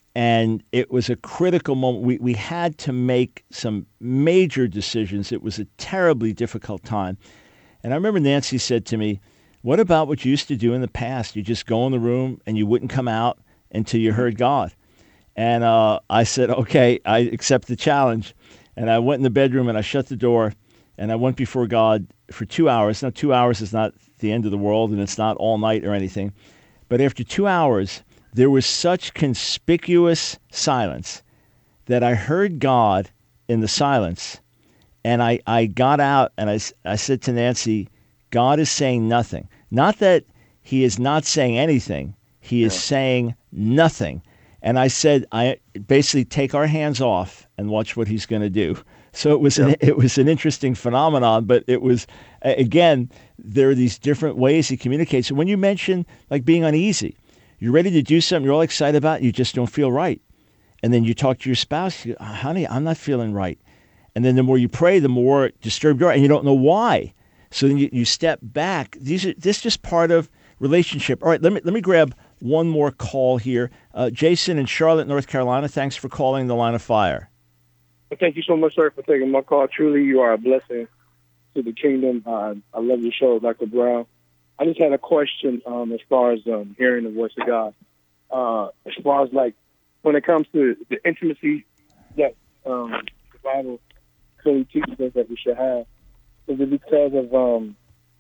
And it was a critical moment. We we had to make some major decisions. It was a terribly difficult time. And I remember Nancy said to me, what about what you used to do in the past? You just go in the room and you wouldn't come out until you heard God. And uh, I said, okay, I accept the challenge. And I went in the bedroom and I shut the door and I went before God for two hours. Now, two hours is not the end of the world and it's not all night or anything. But after two hours, there was such conspicuous silence that I heard God in the silence, and I, I got out and I, I said to Nancy, God is saying nothing. Not that he is not saying anything. He is yeah. saying nothing. And I said, I basically take our hands off and watch what he's going to do. So it was, yeah. an, it was an interesting phenomenon, but it was, again, there are these different ways he communicates. And when you mention like being uneasy, you're ready to do something you're all excited about, you just don't feel right. And then you talk to your spouse, you, honey, I'm not feeling right. And then the more you pray, the more disturbed you are, and you don't know why. So then you, you step back. These are, this is just part of relationship. All right, let me let me grab one more call here. Uh, Jason in Charlotte, North Carolina, thanks for calling the Line of Fire. Well, thank you so much, sir, for taking my call. Truly, you are a blessing to the kingdom. Uh, I love your show, Doctor Brown. I just had a question um, as far as um, hearing the voice of God. Uh, as far as, like, when it comes to the intimacy that um, the Bible clearly teaches us that we should have, is it because of um,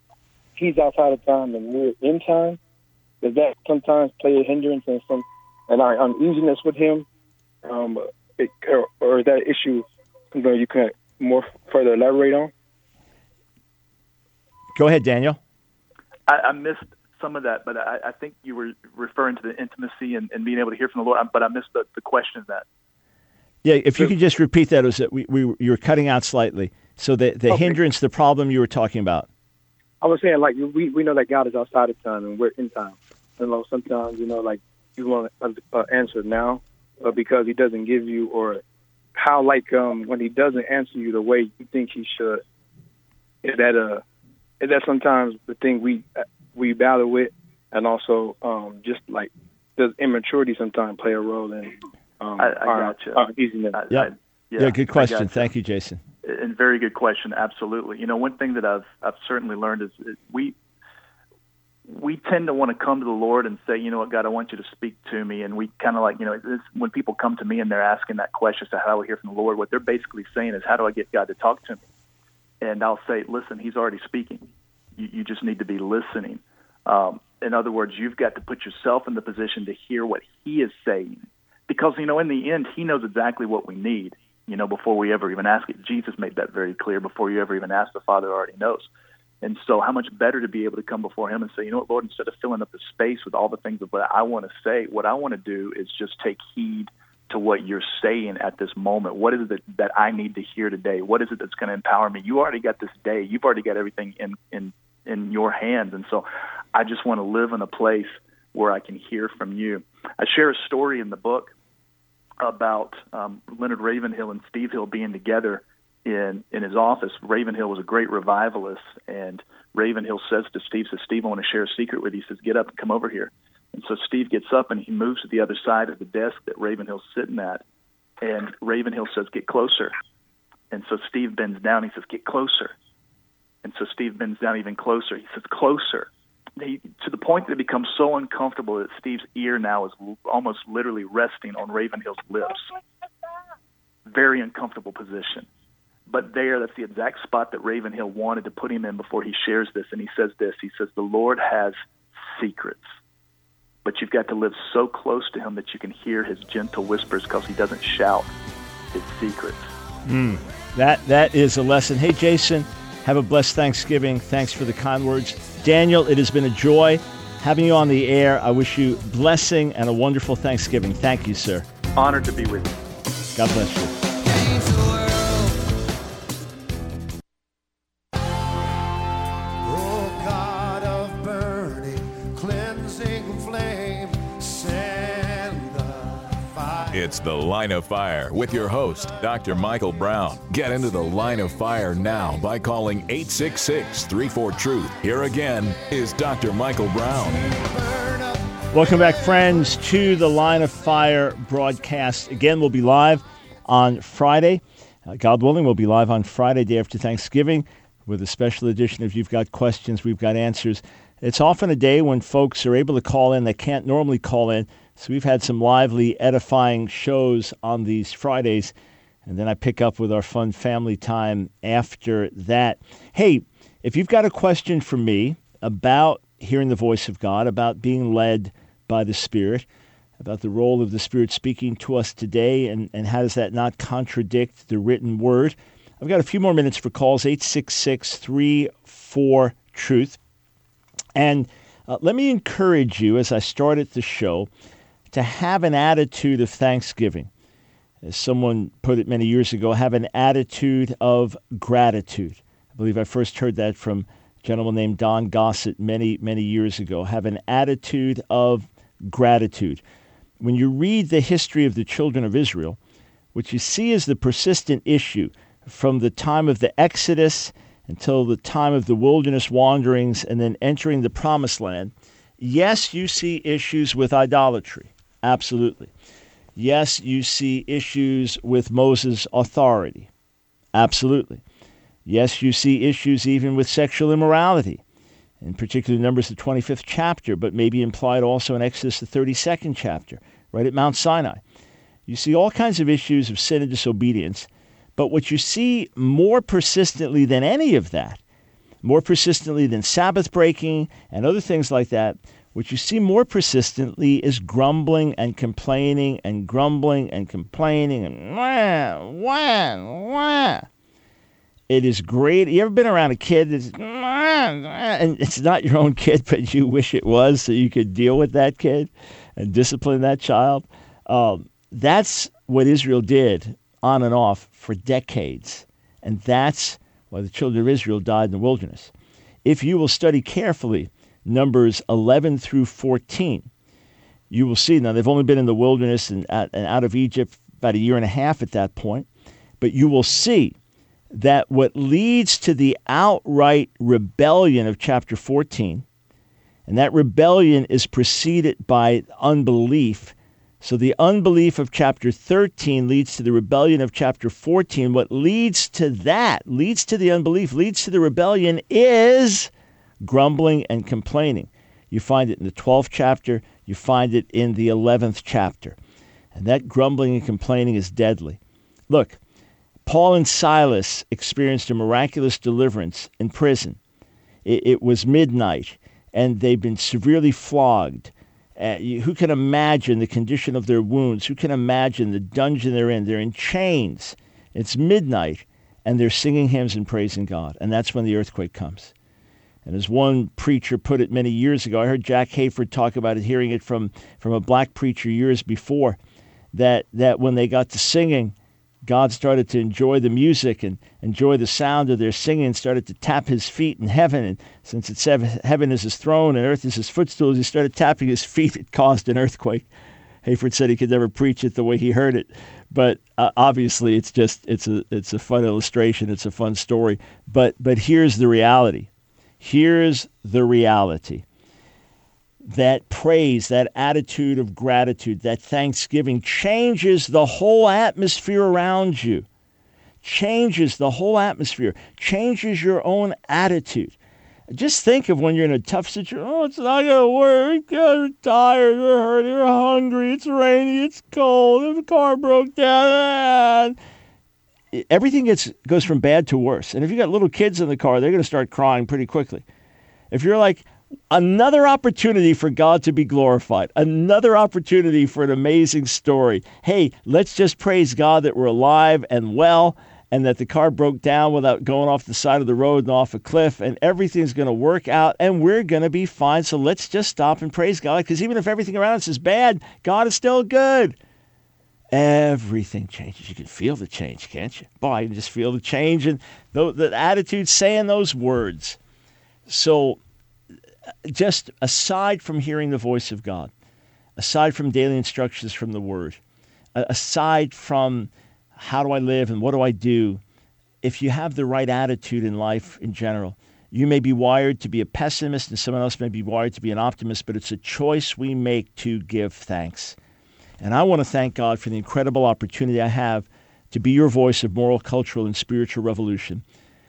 he's outside of time and we're in time? Does that sometimes play a hindrance and some and our uneasiness with him? Um, it, or, or is that issue something you can more further elaborate on? Go ahead, Daniel. I, I missed some of that, but I, I think you were referring to the intimacy and, and being able to hear from the Lord, but I missed the, the question of that. Yeah, if you could just repeat that, it was that we, we you were cutting out slightly. So the, the okay. hindrance, the problem you were talking about. I was saying, like, we, we know that God is outside of time and we're in time. And like, sometimes, you know, like, you want an uh, answer now, but because he doesn't give you, or how, like, um, when he doesn't answer you the way you think he should, is that uh, is that sometimes the thing we we battle with, and also um, just like does immaturity sometimes play a role in um, I, I our, gotcha. our easiness? I, yeah. I, yeah, yeah, good question. Thank you, Jason. And very good question. Absolutely. You know, one thing that I've I've certainly learned is, is we we tend to want to come to the Lord and say, you know what, God, I want you to speak to me. And we kind of like, you know, it's, when people come to me and they're asking that question, so how do I hear from the Lord? What they're basically saying is, how do I get God to talk to me? And I'll say, listen, he's already speaking. You, you just need to be listening. Um, in other words, you've got to put yourself in the position to hear what he is saying. Because, you know, in the end, he knows exactly what we need, you know, before we ever even ask it. Jesus made that very clear. Before you ever even ask, the Father already knows. And so how much better to be able to come before him and say, you know what, Lord, instead of filling up the space with all the things of what I want to say, what I want to do is just take heed to what you're saying at this moment. What is it that, that I need to hear today? What is it that's going to empower me? You already got this day. You've already got everything in, in, in your hands. And so I just want to live in a place where I can hear from you. I share a story in the book about um, Leonard Ravenhill and Steve Hill being together in in his office. Ravenhill was a great revivalist, and Ravenhill says to Steve, says, Steve, I want to share a secret with you. He says, get up and come over here. And so Steve gets up and he moves to the other side of the desk that Ravenhill's sitting at, and Ravenhill says, get closer. And so Steve bends down. He says, get closer. And so Steve bends down even closer. He says, closer. He, to the point that it becomes so uncomfortable that Steve's ear now is almost literally resting on Ravenhill's lips. Very uncomfortable position. But there, that's the exact spot that Ravenhill wanted to put him in before he shares this. And he says this, he says, the Lord has secrets, but you've got to live so close to him that you can hear his gentle whispers, because he doesn't shout his secrets. Mm, that That is a lesson. Hey, Jason, have a blessed Thanksgiving. Thanks for the kind words. Daniel, it has been a joy having you on the air. I wish you blessing and a wonderful Thanksgiving. Thank you, sir. Honored to be with you. God bless you. It's The Line of Fire with your host, Doctor Michael Brown. Get into The Line of Fire now by calling eight six six, three four, truth. Here again is Doctor Michael Brown. Welcome back, friends, to the Line of Fire broadcast. Again, we'll be live on Friday. Uh, God willing, we'll be live on Friday, day after Thanksgiving, with a special edition of You've Got Questions, We've Got Answers. It's often a day when folks are able to call in that can't normally call in. So we've had some lively, edifying shows on these Fridays, and then I pick up with our fun family time after that. Hey, if you've got a question for me about hearing the voice of God, about being led by the Spirit, about the role of the Spirit speaking to us today, and, and how does that not contradict the written word, I've got a few more minutes for calls, eight six six, three four, truth. And uh, let me encourage you, as I started the show, to have an attitude of thanksgiving. As someone put it many years ago, have an attitude of gratitude. I believe I first heard that from a gentleman named Don Gossett many, many years ago. Have an attitude of gratitude. When you read the history of the children of Israel, what you see is the persistent issue from the time of the Exodus until the time of the wilderness wanderings and then entering the Promised Land. Yes, you see issues with idolatry. Absolutely. Yes, you see issues with Moses' authority. Absolutely. Yes, you see issues even with sexual immorality, in particular Numbers the twenty-fifth chapter, but maybe implied also in Exodus the thirty-second chapter, right at Mount Sinai. You see all kinds of issues of sin and disobedience, but what you see more persistently than any of that, more persistently than Sabbath breaking and other things like that, what you see more persistently is grumbling and complaining and grumbling and complaining and wah, wah, wah. It is great. You ever been around a kid that's, wah, wah, and it's not your own kid, but you wish it was so you could deal with that kid and discipline that child? Um, that's what Israel did on and off for decades. And that's why the children of Israel died in the wilderness. If you will study carefully Numbers eleven through fourteen, you will see, now they've only been in the wilderness and, and out of Egypt about a year and a half at that point, but you will see that what leads to the outright rebellion of chapter fourteen, and that rebellion is preceded by unbelief. So the unbelief of chapter thirteen leads to the rebellion of chapter fourteen. What leads to that, leads to the unbelief, leads to the rebellion is grumbling and complaining. You find it in the twelfth chapter. You find it in the eleventh chapter. And that grumbling and complaining is deadly. Look, Paul and Silas experienced a miraculous deliverance in prison. It, it was midnight, and they've been severely flogged. Uh, you, who can imagine the condition of their wounds? Who can imagine the dungeon they're in? They're in chains. It's midnight, and they're singing hymns and praising God. And that's when the earthquake comes. And as one preacher put it many years ago, I heard Jack Hayford talk about it, hearing it from, from a black preacher years before, that, that when they got to singing, God started to enjoy the music and enjoy the sound of their singing, started to tap his feet in heaven. And since it said heaven is his throne and earth is his footstool, he started tapping his feet. It caused an earthquake. Hayford said he could never preach it the way he heard it. But uh, obviously, it's just it's a it's a fun illustration. It's a fun story. But but here's the reality. Here's the reality. That praise, that attitude of gratitude, that thanksgiving changes the whole atmosphere around you. Changes the whole atmosphere. Changes your own attitude. Just think of when you're in a tough situation. Oh, it's not going to work. You're tired. You're hurting. You're hungry. It's rainy. It's cold. The car broke down. Everything gets goes from bad to worse. And if you got little kids in the car, they're going to start crying pretty quickly. If you're like, another opportunity for God to be glorified, another opportunity for an amazing story. Hey, let's just praise God that we're alive and well, and that the car broke down without going off the side of the road and off a cliff, and everything's going to work out, and we're going to be fine. So let's just stop and praise God, because even if everything around us is bad, God is still good. Everything changes. You can feel the change, can't you? Boy, you can just feel the change and the, the attitude saying those words. So just aside from hearing the voice of God, aside from daily instructions from the Word, aside from how do I live and what do I do, if you have the right attitude in life in general, you may be wired to be a pessimist and someone else may be wired to be an optimist, but it's a choice we make to give thanks. And I want to thank God for the incredible opportunity I have to be your voice of moral, cultural, and spiritual revolution.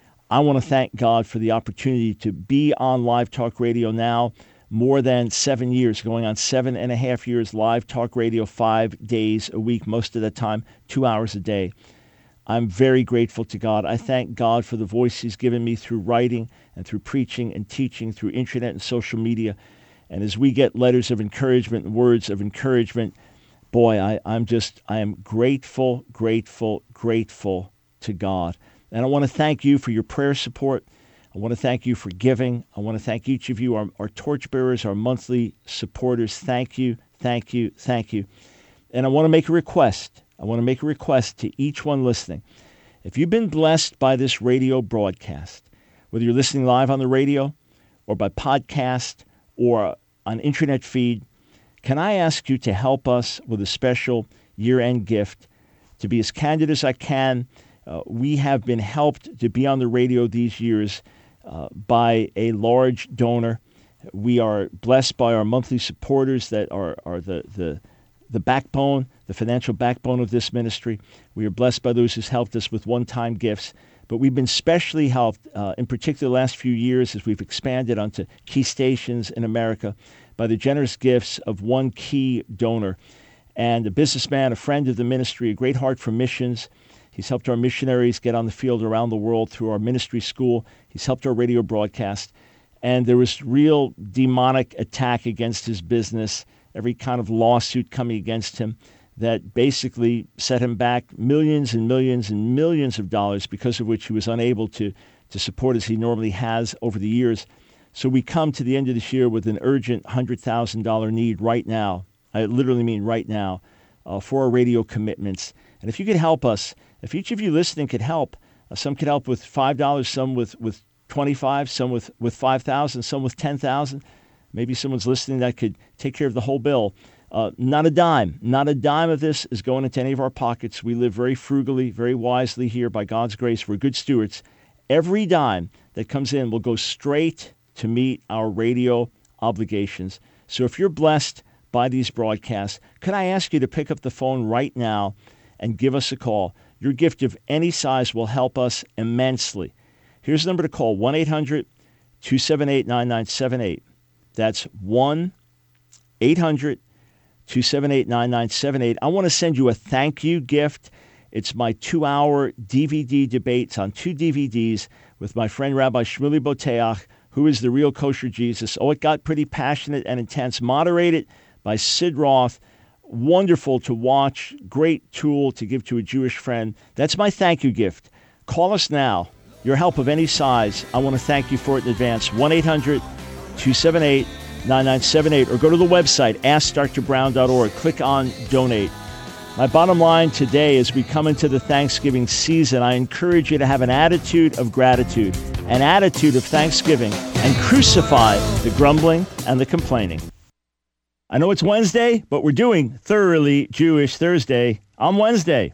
I want to thank God for the opportunity to be on Live Talk Radio now, more than seven years, going on seven and a half years, Live Talk Radio, five days a week, most of the time, two hours a day. I'm very grateful to God. I thank God for the voice He's given me through writing and through preaching and teaching, through internet and social media. And as we get letters of encouragement and words of encouragement, boy, I, I'm just, I am grateful, grateful, grateful to God. And I want to thank you for your prayer support. I want to thank you for giving. I want to thank each of you, our, our torchbearers, our monthly supporters. Thank you, thank you, thank you. And I want to make a request. I want to make a request to each one listening. If you've been blessed by this radio broadcast, whether you're listening live on the radio or by podcast or on internet feed, can I ask you to help us with a special year-end gift? To be as candid as I can, uh, we have been helped to be on the radio these years uh, by a large donor. We are blessed by our monthly supporters that are, are the, the, the backbone, the financial backbone of this ministry. We are blessed by those who's helped us with one-time gifts. But we've been specially helped, uh, in particular the last few years as we've expanded onto key stations in America, by the generous gifts of one key donor. And a businessman, a friend of the ministry, a great heart for missions. He's helped our missionaries get on the field around the world through our ministry school. He's helped our radio broadcast. And there was real demonic attack against his business, every kind of lawsuit coming against him that basically set him back millions and millions and millions of dollars, because of which he was unable to, to support as he normally has over the years. So we come to the end of this year with an urgent one hundred thousand dollars need right now. I literally mean right now, uh, for our radio commitments. And if you could help us, if each of you listening could help, uh, some could help with five dollars, some with, with twenty-five dollars, some with, with five thousand dollars, some with ten thousand dollars. Maybe someone's listening that could take care of the whole bill. Uh, not a dime, not a dime of this is going into any of our pockets. We live very frugally, very wisely here by God's grace. We're good stewards. Every dime that comes in will go straight to meet our radio obligations. So if you're blessed by these broadcasts, can I ask you to pick up the phone right now and give us a call? Your gift of any size will help us immensely. Here's the number to call, one eight hundred two seven eight nine nine seven eight. That's one eight hundred two seven eight nine nine seven eight. I want to send you a thank you gift. It's my two-hour D V D debates on two D V Ds with my friend Rabbi Shmuley Boteach, who is the real kosher Jesus. Oh, it got pretty passionate and intense. Moderated by Sid Roth. Wonderful to watch. Great tool to give to a Jewish friend. That's my thank you gift. Call us now. Your help of any size, I want to thank you for it in advance. one eight hundred two seven eight nine nine seven eight, or go to the website, ask dr brown dot org. Click on Donate. My bottom line today, as we come into the Thanksgiving season, I encourage you to have an attitude of gratitude, an attitude of thanksgiving, and crucify the grumbling and the complaining. I know it's Wednesday, but we're doing Thoroughly Jewish Thursday on Wednesday.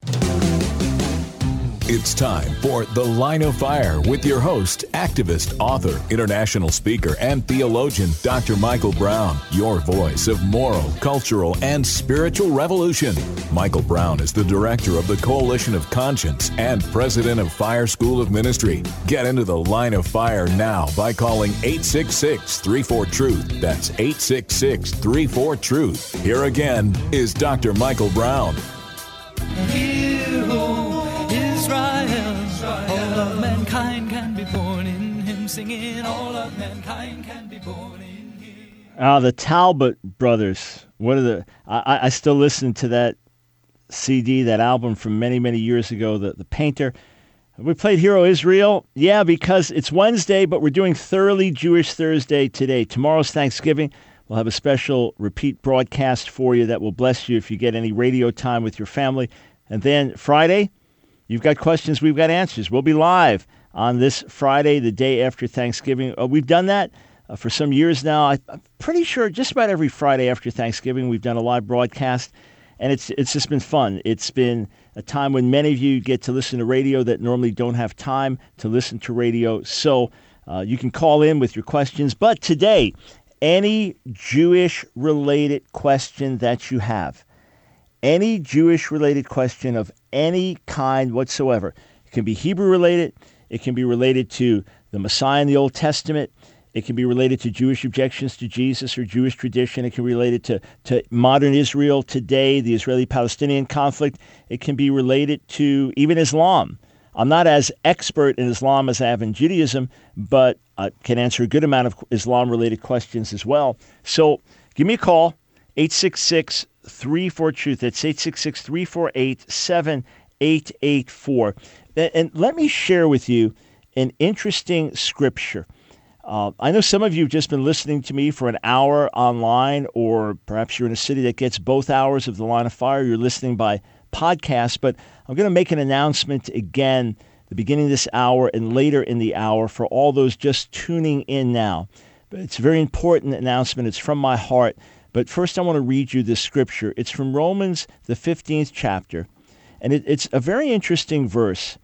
It's time for The Line of Fire with your host, activist, author, international speaker, and theologian, Doctor Michael Brown, your voice of moral, cultural, and spiritual revolution. Michael Brown is the director of the Coalition of Conscience and president of Fire School of Ministry. Get into The Line of Fire now by calling eight six six, three four, truth. That's eight six six, three four, truth. Here again is Doctor Michael Brown. All of mankind can be born in him, singing all of mankind can be born in him. Ah, the Talbot brothers. What are the? I, I still listen to that C D, that album from many, many years ago, the, the Painter. We played Hero Israel. Yeah, because it's Wednesday, but we're doing Thoroughly Jewish Thursday today. Tomorrow's Thanksgiving. We'll have a special repeat broadcast for you that will bless you if you get any radio time with your family. And then Friday, you've got questions, we've got answers. We'll be live on this Friday, the day after Thanksgiving. Uh, we've done that uh, for some years now. I, I'm pretty sure just about every Friday after Thanksgiving, we've done a live broadcast, and it's it's just been fun. It's been a time when many of you get to listen to radio that normally don't have time to listen to radio. So uh, you can call in with your questions. But today, any Jewish-related question that you have, any Jewish-related question of any kind whatsoever. It can be Hebrew-related. It can be related to the Messiah in the Old Testament. It can be related to Jewish objections to Jesus or Jewish tradition. It can be related to, to modern Israel today, the Israeli-Palestinian conflict. It can be related to even Islam. I'm not as expert in Islam as I have in Judaism, but I can answer a good amount of Islam-related questions as well. So give me a call, eight six six, three four, truth. That's eight six six, three four eight, seven eight eight four. And let me share with you an interesting scripture. Uh, I know some of you have just been listening to me for an hour online, or perhaps you're in a city that gets both hours of The Line of Fire. You're listening by podcast, but I'm going to make an announcement again the beginning of this hour and later in the hour for all those just tuning in now. But it's a very important announcement. It's from my heart. But first I want to read you this scripture. It's from Romans, the fifteenth chapter, and it, it's a very interesting verse.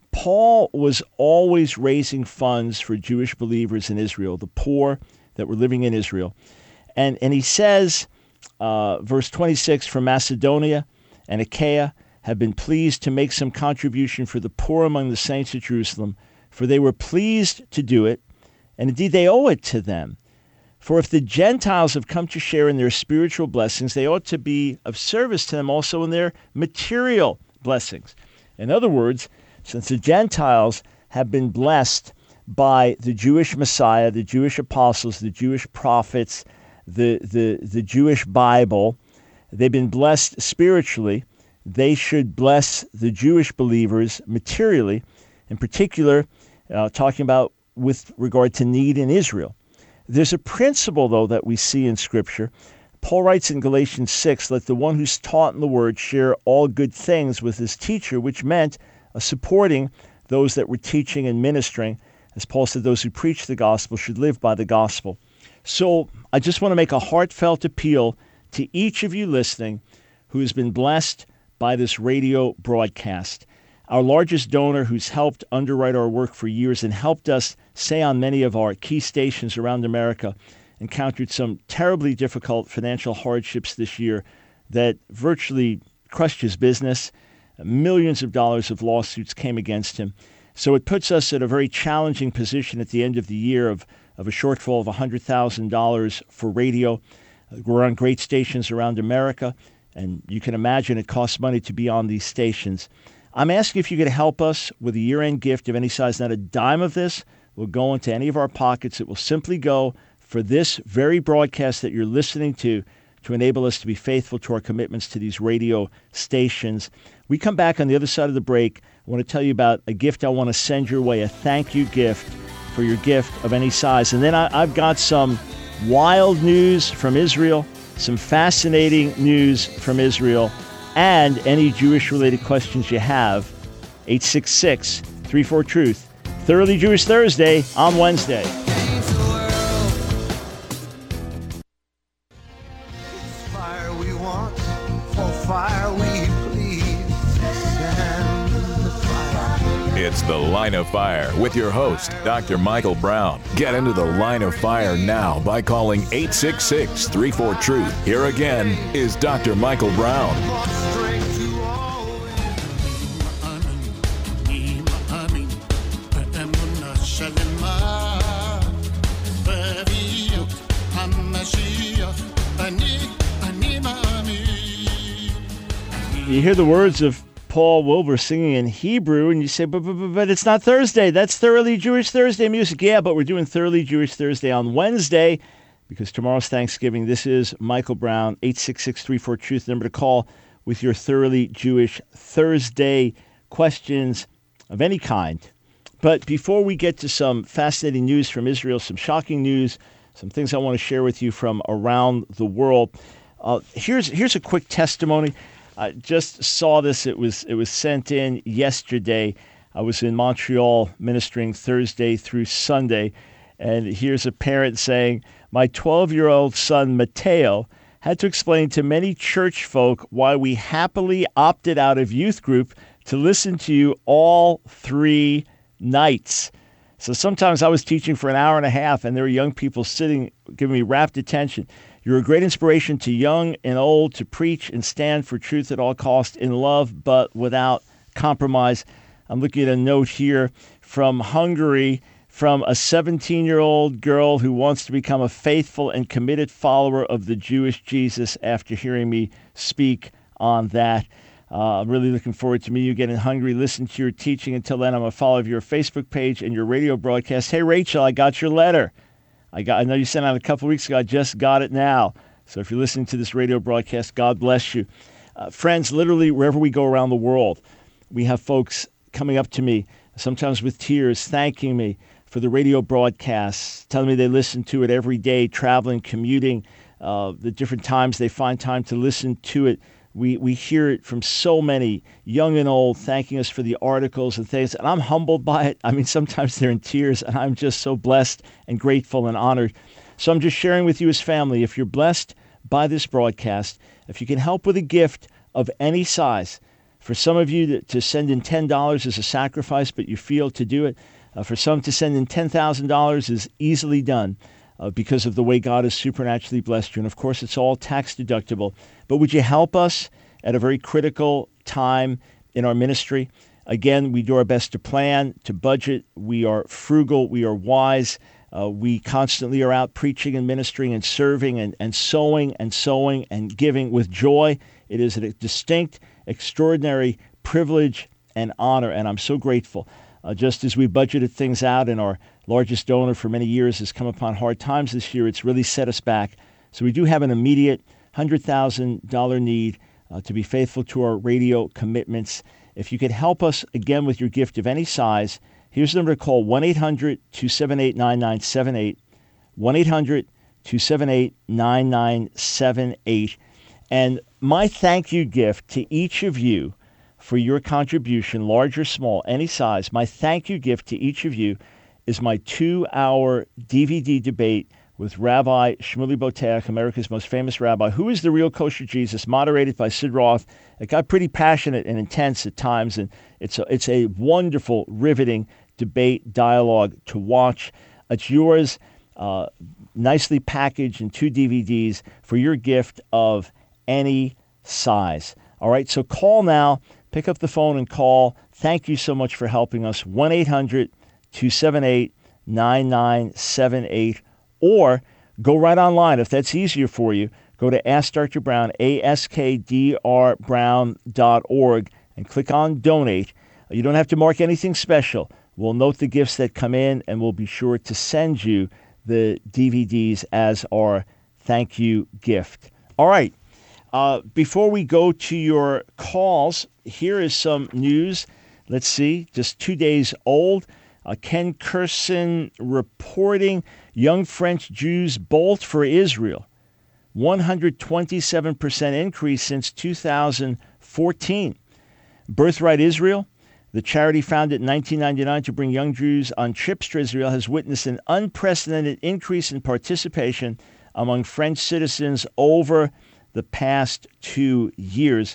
Paul was always raising funds for Jewish believers in Israel, the poor that were living in Israel. And, and he says, uh, verse twenty-six, from Macedonia and Achaia have been pleased to make some contribution for the poor among the saints at Jerusalem, for they were pleased to do it, and indeed they owe it to them. For if the Gentiles have come to share in their spiritual blessings, they ought to be of service to them also in their material blessings. In other words, since the Gentiles have been blessed by the Jewish Messiah, the Jewish apostles, the Jewish prophets, the, the, the Jewish Bible, they've been blessed spiritually, they should bless the Jewish believers materially, in particular, uh, talking about with regard to need in Israel. There's a principle, though, that we see in Scripture. Paul writes in Galatians six, let the one who's taught in the word share all good things with his teacher, which meant uh, supporting those that were teaching and ministering. As Paul said, those who preach the gospel should live by the gospel. So I just want to make a heartfelt appeal to each of you listening who has been blessed by this radio broadcast. Our largest donor, who's helped underwrite our work for years and helped us stay on many of our key stations around America, encountered some terribly difficult financial hardships this year that virtually crushed his business. Millions of dollars of lawsuits came against him. So it puts us at a very challenging position at the end of the year of, of a shortfall of one hundred thousand dollars for radio. We're on great stations around America, and you can imagine it costs money to be on these stations. I'm asking if you could help us with a year-end gift of any size. Not a dime of this will go into any of our pockets. It will simply go for this very broadcast that you're listening to, to enable us to be faithful to our commitments to these radio stations. We come back on the other side of the break. I want to tell you about a gift I want to send your way, a thank you gift for your gift of any size. And then I, I've got some wild news from Israel, some fascinating news from Israel, and any Jewish-related questions you have. eight six six, three four, truth. Thoroughly Jewish Thursday on Wednesday. It's The Line of Fire with your host, Doctor Michael Brown. Get into The Line of Fire now by calling eight six six, three four, truth. Here again is Doctor Michael Brown. You hear the words of Paul Wilbur singing in Hebrew, and you say, but, but, but it's not Thursday. That's Thoroughly Jewish Thursday music. Yeah, but we're doing Thoroughly Jewish Thursday on Wednesday because tomorrow's Thanksgiving. This is Michael Brown, eight six six, three four, truth, number to call with your Thoroughly Jewish Thursday questions of any kind. But before we get to some fascinating news from Israel, some shocking news, some things I want to share with you from around the world, uh, here's here's a quick testimony. I just saw this. It was it was sent in yesterday. I was in Montreal ministering Thursday through Sunday, and here's a parent saying, my twelve-year-old son, Mateo, had to explain to many church folk why we happily opted out of youth group to listen to you all three nights. So sometimes I was teaching for an hour and a half, and there were young people sitting, giving me rapt attention. You're a great inspiration to young and old to preach and stand for truth at all costs in love, but without compromise. I'm looking at a note here from Hungary, from a seventeen-year-old girl who wants to become a faithful and committed follower of the Jewish Jesus after hearing me speak on that. Uh, I'm really looking forward to meeting you again in Hungary. Listen to your teaching. Until then, I'm a follower of your Facebook page and your radio broadcast. Hey, Rachel, I got your letter. I got. I know you sent out a couple of weeks ago. I just got it now. So if you're listening to this radio broadcast, God bless you. Uh, friends, literally wherever we go around the world, we have folks coming up to me, sometimes with tears, thanking me for the radio broadcasts, telling me they listen to it every day, traveling, commuting, uh, the different times they find time to listen to it. We we hear it from so many, young and old, thanking us for the articles and things, and I'm humbled by it. I mean, sometimes they're in tears, and I'm just so blessed and grateful and honored. So I'm just sharing with you as family, if you're blessed by this broadcast, if you can help with a gift of any size, for some of you to, to send in ten dollars is a sacrifice, but you feel to do it. Uh, for some to send in ten thousand dollars is easily done. Uh, because of the way God has supernaturally blessed you. And of course, it's all tax deductible. But would you help us at a very critical time in our ministry? Again, we do our best to plan, to budget. We are frugal. We are wise. Uh, we constantly are out preaching and ministering and serving and, and sowing and sowing and giving with joy. It is a distinct, extraordinary privilege and honor, and I'm so grateful. Uh, just as we budgeted things out and our largest donor for many years has come upon hard times this year, it's really set us back. So we do have an immediate one hundred thousand dollars need uh, to be faithful to our radio commitments. If you could help us, again, with your gift of any size, here's the number to call, one eight hundred, two seven eight, nine nine seven eight, one eight hundred, two seven eight, nine nine seven eight. And my thank you gift to each of you for your contribution, large or small, any size, my thank you gift to each of you is my two-hour D V D debate with Rabbi Shmuley Boteach, America's most famous rabbi. Who is the real kosher Jesus? Moderated by Sid Roth. It got pretty passionate and intense at times, and it's a, it's a wonderful, riveting debate dialogue to watch. It's yours, uh, nicely packaged in two D V Ds for your gift of any size. All right, so call now. Pick up the phone and call. Thank you so much for helping us. one eight hundred, two seven eight, nine nine seven eight. Or go right online if that's easier for you. Go to Ask Doctor Brown, A S K D R brown dot org, and click on Donate. You don't have to mark anything special. We'll note the gifts that come in, and we'll be sure to send you the D V Ds as our thank you gift. All right. Uh, before we go to your calls, here is some news. Let's see, just two days old. Uh, Ken Kurson reporting young French Jews bolt for Israel. one hundred twenty-seven percent increase since two thousand fourteen. Birthright Israel, the charity founded in nineteen ninety-nine to bring young Jews on trips to Israel, has witnessed an unprecedented increase in participation among French citizens over the past two years.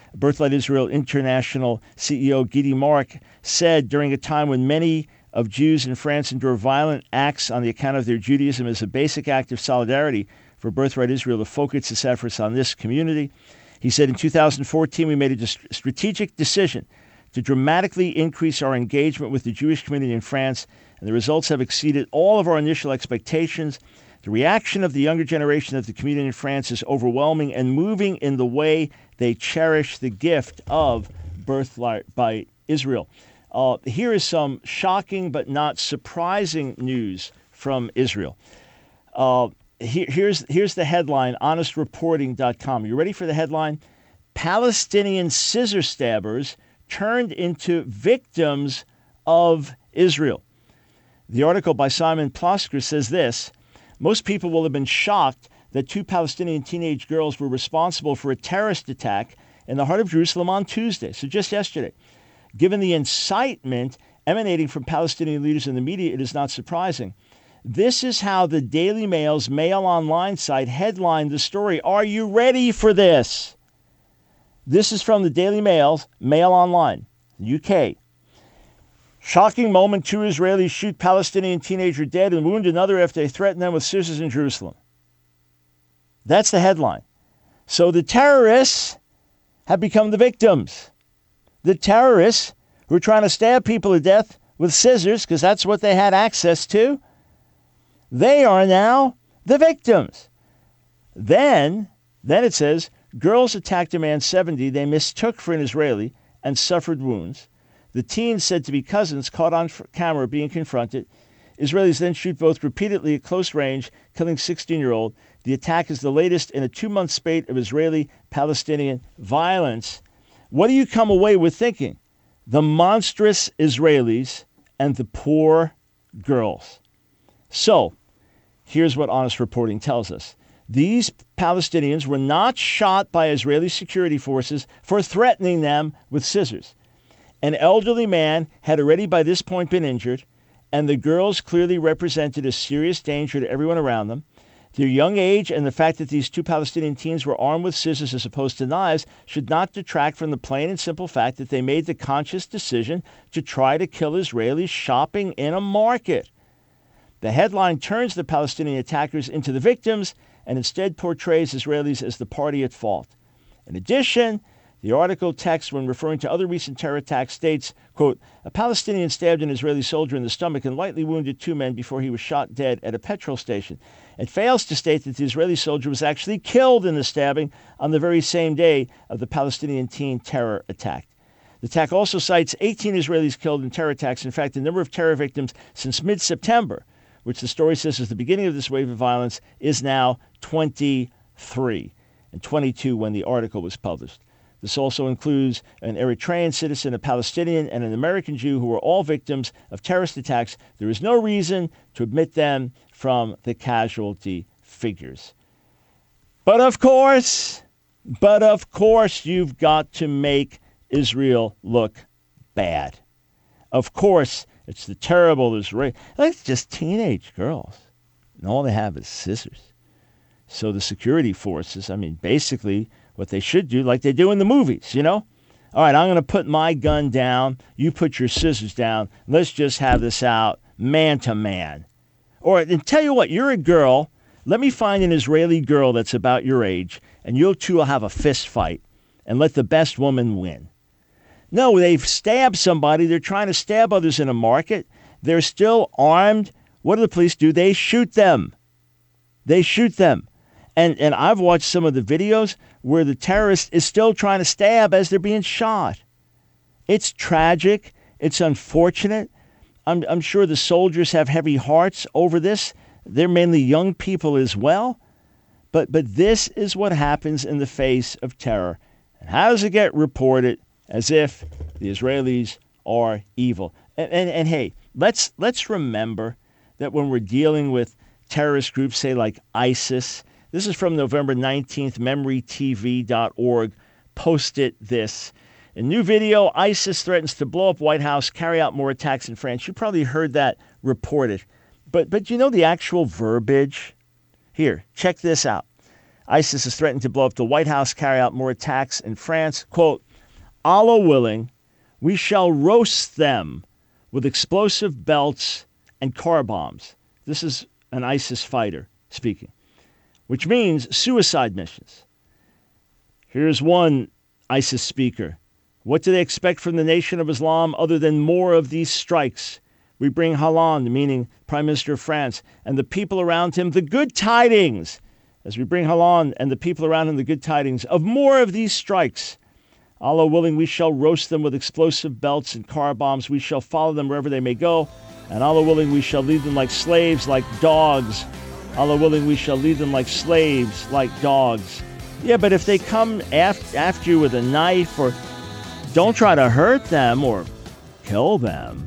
Birthright Israel International C E O Gidi Mark said during a time when many of Jews in France endure violent acts on the account of their Judaism as a basic act of solidarity for Birthright Israel to focus its efforts on this community. He said in two thousand fourteen, we made a strategic decision to dramatically increase our engagement with the Jewish community in France, and the results have exceeded all of our initial expectations. The reaction of the younger generation of the community in France is overwhelming and moving in the way they cherish the gift of Birthright by Israel. Uh, here is some shocking but not surprising news from Israel. Uh, here, here's, here's the headline, honest reporting dot com. You ready for the headline? Palestinian scissor stabbers turned into victims of Israel. The article by Simon Plosker says this: most people will have been shocked that two Palestinian teenage girls were responsible for a terrorist attack in the heart of Jerusalem on Tuesday, so just yesterday. Given the incitement emanating from Palestinian leaders in the media, it is not surprising. This is how the Daily Mail's Mail Online site headlined the story. Are you ready for this? This is from the Daily Mail's Mail Online, U K. Shocking moment, two Israelis shoot Palestinian teenager dead and wound another after they threatened them with scissors in Jerusalem. That's the headline. So the terrorists have become the victims. The terrorists who are trying to stab people to death with scissors, because that's what they had access to, they are now the victims. Then, then it says, girls attacked a man seventy they mistook for an Israeli and suffered wounds. The teens, said to be cousins, caught on camera being confronted. Israelis then shoot both repeatedly at close range, killing sixteen-year-old. The attack is the latest in a two-month spate of Israeli-Palestinian violence. What do you come away with thinking? The monstrous Israelis and the poor girls. So, here's what Honest Reporting tells us. These Palestinians were not shot by Israeli security forces for threatening them with scissors. An elderly man had already by this point been injured, and the girls clearly represented a serious danger to everyone around them. Their young age and the fact that these two Palestinian teens were armed with scissors as opposed to knives should not detract from the plain and simple fact that they made the conscious decision to try to kill Israelis shopping in a market. The headline turns the Palestinian attackers into the victims and instead portrays Israelis as the party at fault. In addition, the article text, when referring to other recent terror attacks, states, quote, a Palestinian stabbed an Israeli soldier in the stomach and lightly wounded two men before he was shot dead at a petrol station. It fails to state that the Israeli soldier was actually killed in the stabbing on the very same day of the Palestinian teen terror attack. The attack also cites eighteen Israelis killed in terror attacks. In fact, the number of terror victims since mid-September, which the story says is the beginning of this wave of violence, is now twenty-three, and twenty-two when the article was published. This also includes an Eritrean citizen, a Palestinian, and an American Jew who were all victims of terrorist attacks. There is no reason to omit them from the casualty figures. But of course, but of course, you've got to make Israel look bad. Of course, it's the terrible Israel. It's just teenage girls. And all they have is scissors. So the security forces, I mean, basically, what they should do, like they do in the movies, you know? All right, I'm going to put my gun down. You put your scissors down. Let's just have this out man to man. Or, and tell you what, you're a girl. Let me find an Israeli girl that's about your age, and you two will have a fist fight and let the best woman win. No, they've stabbed somebody. They're trying to stab others in a market. They're still armed. What do the police do? They shoot them. They shoot them. And and I've watched some of the videos where the terrorist is still trying to stab as they're being shot. It's tragic. It's unfortunate. I'm, I'm sure the soldiers have heavy hearts over this. They're mainly young people as well. But but this is what happens in the face of terror. And how does it get reported? As if the Israelis are evil. And, and, and hey, let's let's remember that when we're dealing with terrorist groups, say like ISIS, this is from November nineteenth, memory T V dot org, posted this. In new video, ISIS threatens to blow up White House, carry out more attacks in France. You probably heard that reported. But, but you know the actual verbiage? Here, check this out. ISIS has threatened to blow up the White House, carry out more attacks in France. Quote, Allah willing, we shall roast them with explosive belts and car bombs. This is an ISIS fighter speaking, which means suicide missions. Here's one ISIS speaker. What do they expect from the Nation of Islam other than more of these strikes? We bring Hollande, meaning Prime Minister of France, and the people around him the good tidings. As we bring Hollande and the people around him the good tidings of more of these strikes. Allah willing, we shall roast them with explosive belts and car bombs. We shall follow them wherever they may go. And Allah willing, we shall lead them like slaves, like dogs. Allah willing, we shall lead them like slaves, like dogs. Yeah, but if they come af- after you with a knife, or don't try to hurt them or kill them.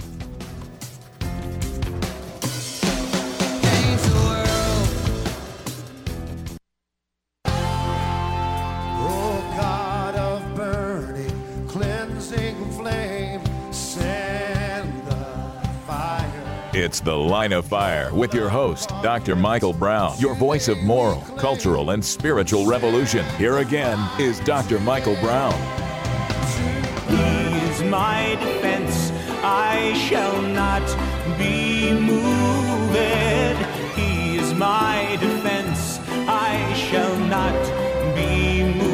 It's The Line of Fire with your host, Doctor Michael Brown, your voice of moral, cultural, and spiritual revolution. Here again is Doctor Michael Brown. He is my defense, I shall not be moved. He is my defense, I shall not be moved.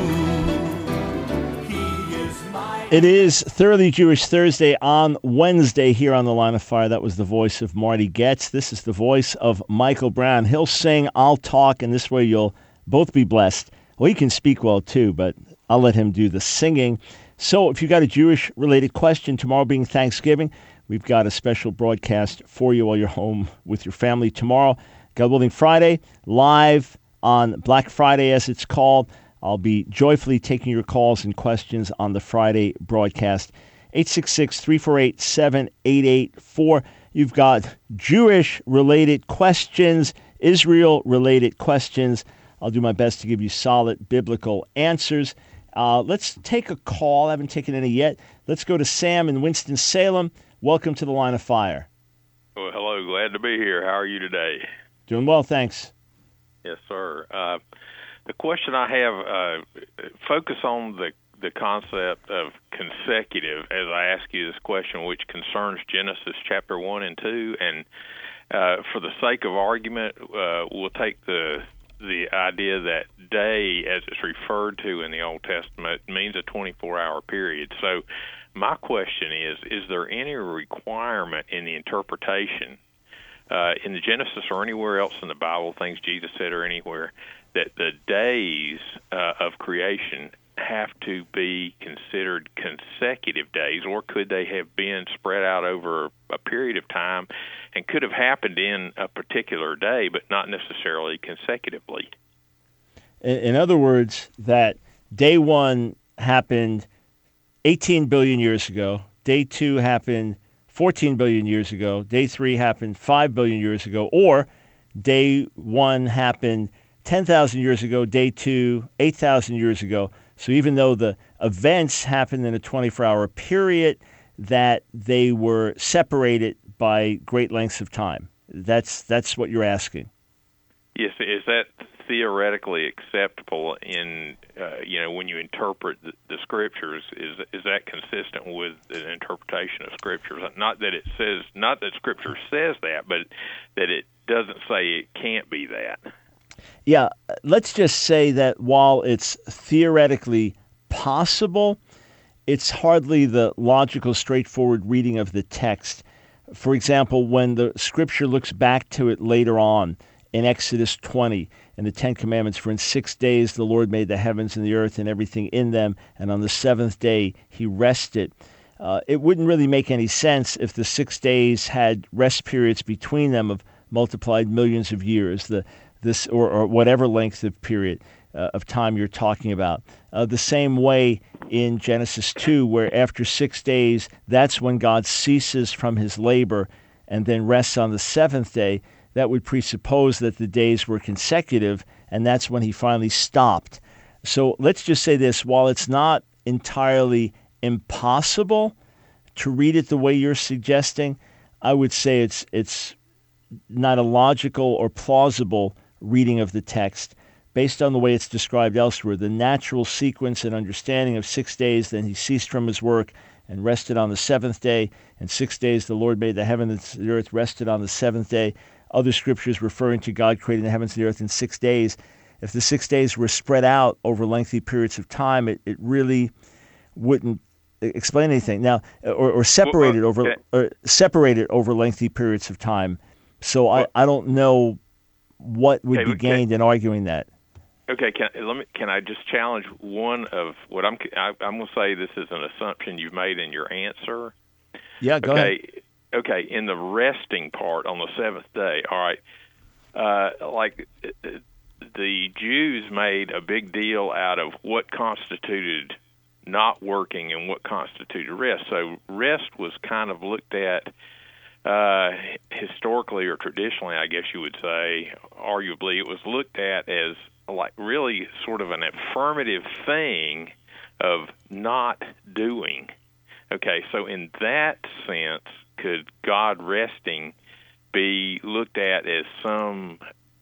He is my... It is Thoroughly Jewish Thursday on Wednesday here on The Line of Fire. That was the voice of Marty Goetz. This is the voice of Michael Brown. He'll sing, I'll talk, and this way you'll both be blessed. Well, he can speak well too, but I'll let him do the singing. So if you've got a Jewish-related question, tomorrow being Thanksgiving, we've got a special broadcast for you while you're home with your family tomorrow. God willing, Friday, live on Black Friday, as it's called. I'll be joyfully taking your calls and questions on the Friday broadcast. eight six six, three four eight, seven eight eight four. You've got Jewish-related questions, Israel-related questions. I'll do my best to give you solid biblical answers. Uh, let's take a call. I haven't taken any yet. Let's go to Sam in Winston-Salem. Welcome to The Line of Fire. Well, hello. Glad to be here. How are you today? Doing well, thanks. Yes, sir. Uh, the question I have, uh, focus on the, the concept of consecutive as I ask you this question, which concerns Genesis chapter one and two. And uh, for the sake of argument, uh, we'll take the the idea that day, as it's referred to in the Old Testament, means a twenty-four hour period. So my question is, is there any requirement in the interpretation uh, in the Genesis or anywhere else in the Bible, things Jesus said or anywhere, that the days uh, of creation have to be considered consecutive days, or could they have been spread out over a period of time and could have happened in a particular day, but not necessarily consecutively? In other words, that day one happened eighteen billion years ago, day two happened fourteen billion years ago, day three happened five billion years ago, or day one happened ten thousand years ago, day two, eight thousand years ago. So even though the events happened in a twenty-four hour period, that they were separated by great lengths of time. That's that's what you're asking. Yes, is that theoretically acceptable in uh, you know when you interpret the, the scriptures? Is is that consistent with an interpretation of scriptures? Not that it says, not that scripture says that, but that it doesn't say it can't be that. Yeah, let's just say that while it's theoretically possible, it's hardly the logical, straightforward reading of the text. For example, when the scripture looks back to it later on in Exodus twenty and the Ten Commandments, for in six days the Lord made the heavens and the earth and everything in them, and on the seventh day he rested. Uh, it wouldn't really make any sense if the six days had rest periods between them of multiplied millions of years. The this or, or whatever length of period uh, of time you're talking about. Uh, the same way in Genesis two, where after six days, that's when God ceases from his labor and then rests on the seventh day. That would presuppose that the days were consecutive, and that's when he finally stopped. So let's just say this, while it's not entirely impossible to read it the way you're suggesting, I would say it's it's not a logical or plausible reading of the text based on the way it's described elsewhere, the natural sequence and understanding of six days, then he ceased from his work and rested on the seventh day. And six days the Lord made the heavens and the earth, rested on the seventh day. Other scriptures referring to God creating the heavens and the earth in six days. If the six days were spread out over lengthy periods of time, it, it really wouldn't explain anything. Now, or, or separated well, over okay. or separated over lengthy periods of time. So well, I, I don't know what would okay, be gained in arguing that. Okay, can let me can I just challenge one of what I'm I, I'm going to say this is an assumption you've made in your answer. Yeah, go okay, ahead. Okay, in the resting part on the seventh day, all right, uh, like the Jews made a big deal out of what constituted not working and what constituted rest. So rest was kind of looked at uh, historically or traditionally, I guess you would say, arguably, it was looked at as like really sort of an affirmative thing of not doing. Okay, so in that sense, could God resting be looked at as some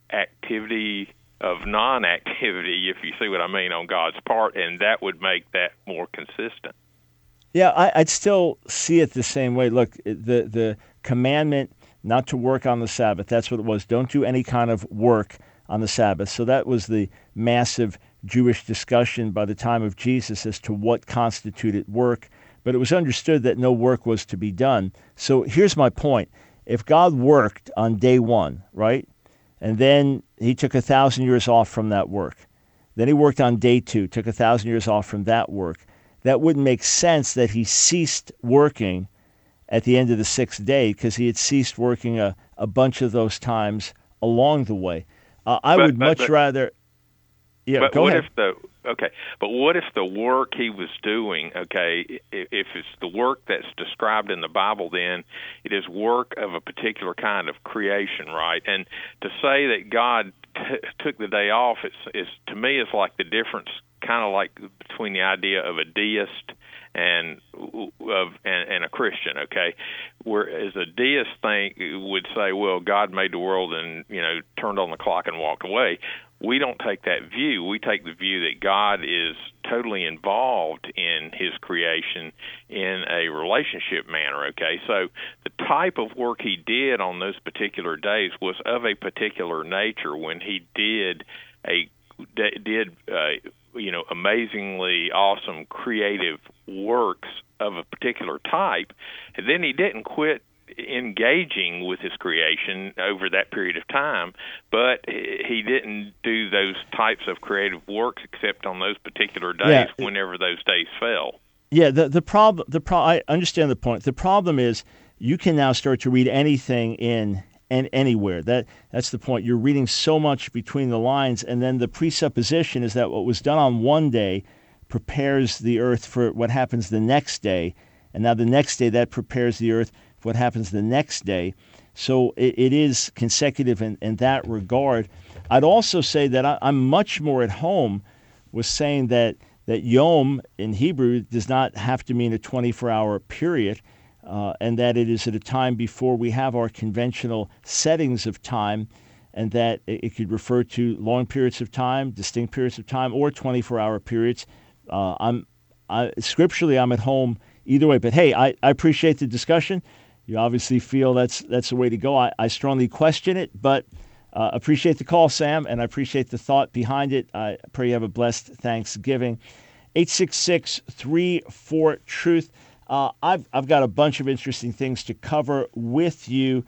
activity of non-activity, if you see what I mean, on God's part, and that would make that more consistent? Yeah, I, I'd still see it the same way. Look, the the commandment not to work on the Sabbath, that's what it was. Don't do any kind of work on the Sabbath. So that was the massive Jewish discussion by the time of Jesus as to what constituted work. But it was understood that no work was to be done. So here's my point. If God worked on day one, right, and then he took a thousand years off from that work, then he worked on day two, took a thousand years off from that work, that wouldn't make sense that he ceased working at the end of the sixth day because he had ceased working a, a bunch of those times along the way. Uh, I but, would but, much but, rather. Yeah, but go what ahead. if the okay? But what if the work he was doing? Okay, if it's the work that's described in the Bible, then it is work of a particular kind of creation, right? And to say that God t- took the day off, it's, it's to me, it's like the difference, kind of like between the idea of a deist and of and, and a Christian, okay? Whereas a deist think would say, well, God made the world and, you know, turned on the clock and walked away. We don't take that view. We take the view that God is totally involved in his creation in a relationship manner, okay? So the type of work he did on those particular days was of a particular nature when he did a did uh, you know, amazingly awesome creative works of a particular type, and then he didn't quit engaging with his creation over that period of time, but he didn't do those types of creative works except on those particular days, yeah. whenever those days fell. Yeah, the the problem, the pro- I understand the point. The problem is you can now start to read anything in and anywhere. That that's the point. You're reading so much between the lines, and then the presupposition is that what was done on one day prepares the earth for what happens the next day, and now the next day that prepares the earth for what happens the next day. So it, it is consecutive in, in that regard. I'd also say that I, I'm much more at home with saying that that Yom in Hebrew does not have to mean a twenty-four hour period. Uh, and that it is at a time before we have our conventional settings of time, and that it, it could refer to long periods of time, distinct periods of time, or twenty-four hour periods. Uh, I'm I, scripturally, I'm at home either way. But hey, I, I appreciate the discussion. You obviously feel that's that's the way to go. I, I strongly question it, but uh, appreciate the call, Sam, and I appreciate the thought behind it. I pray you have a blessed Thanksgiving. eight six six, three four, truth. Uh, I've I've got a bunch of interesting things to cover with you,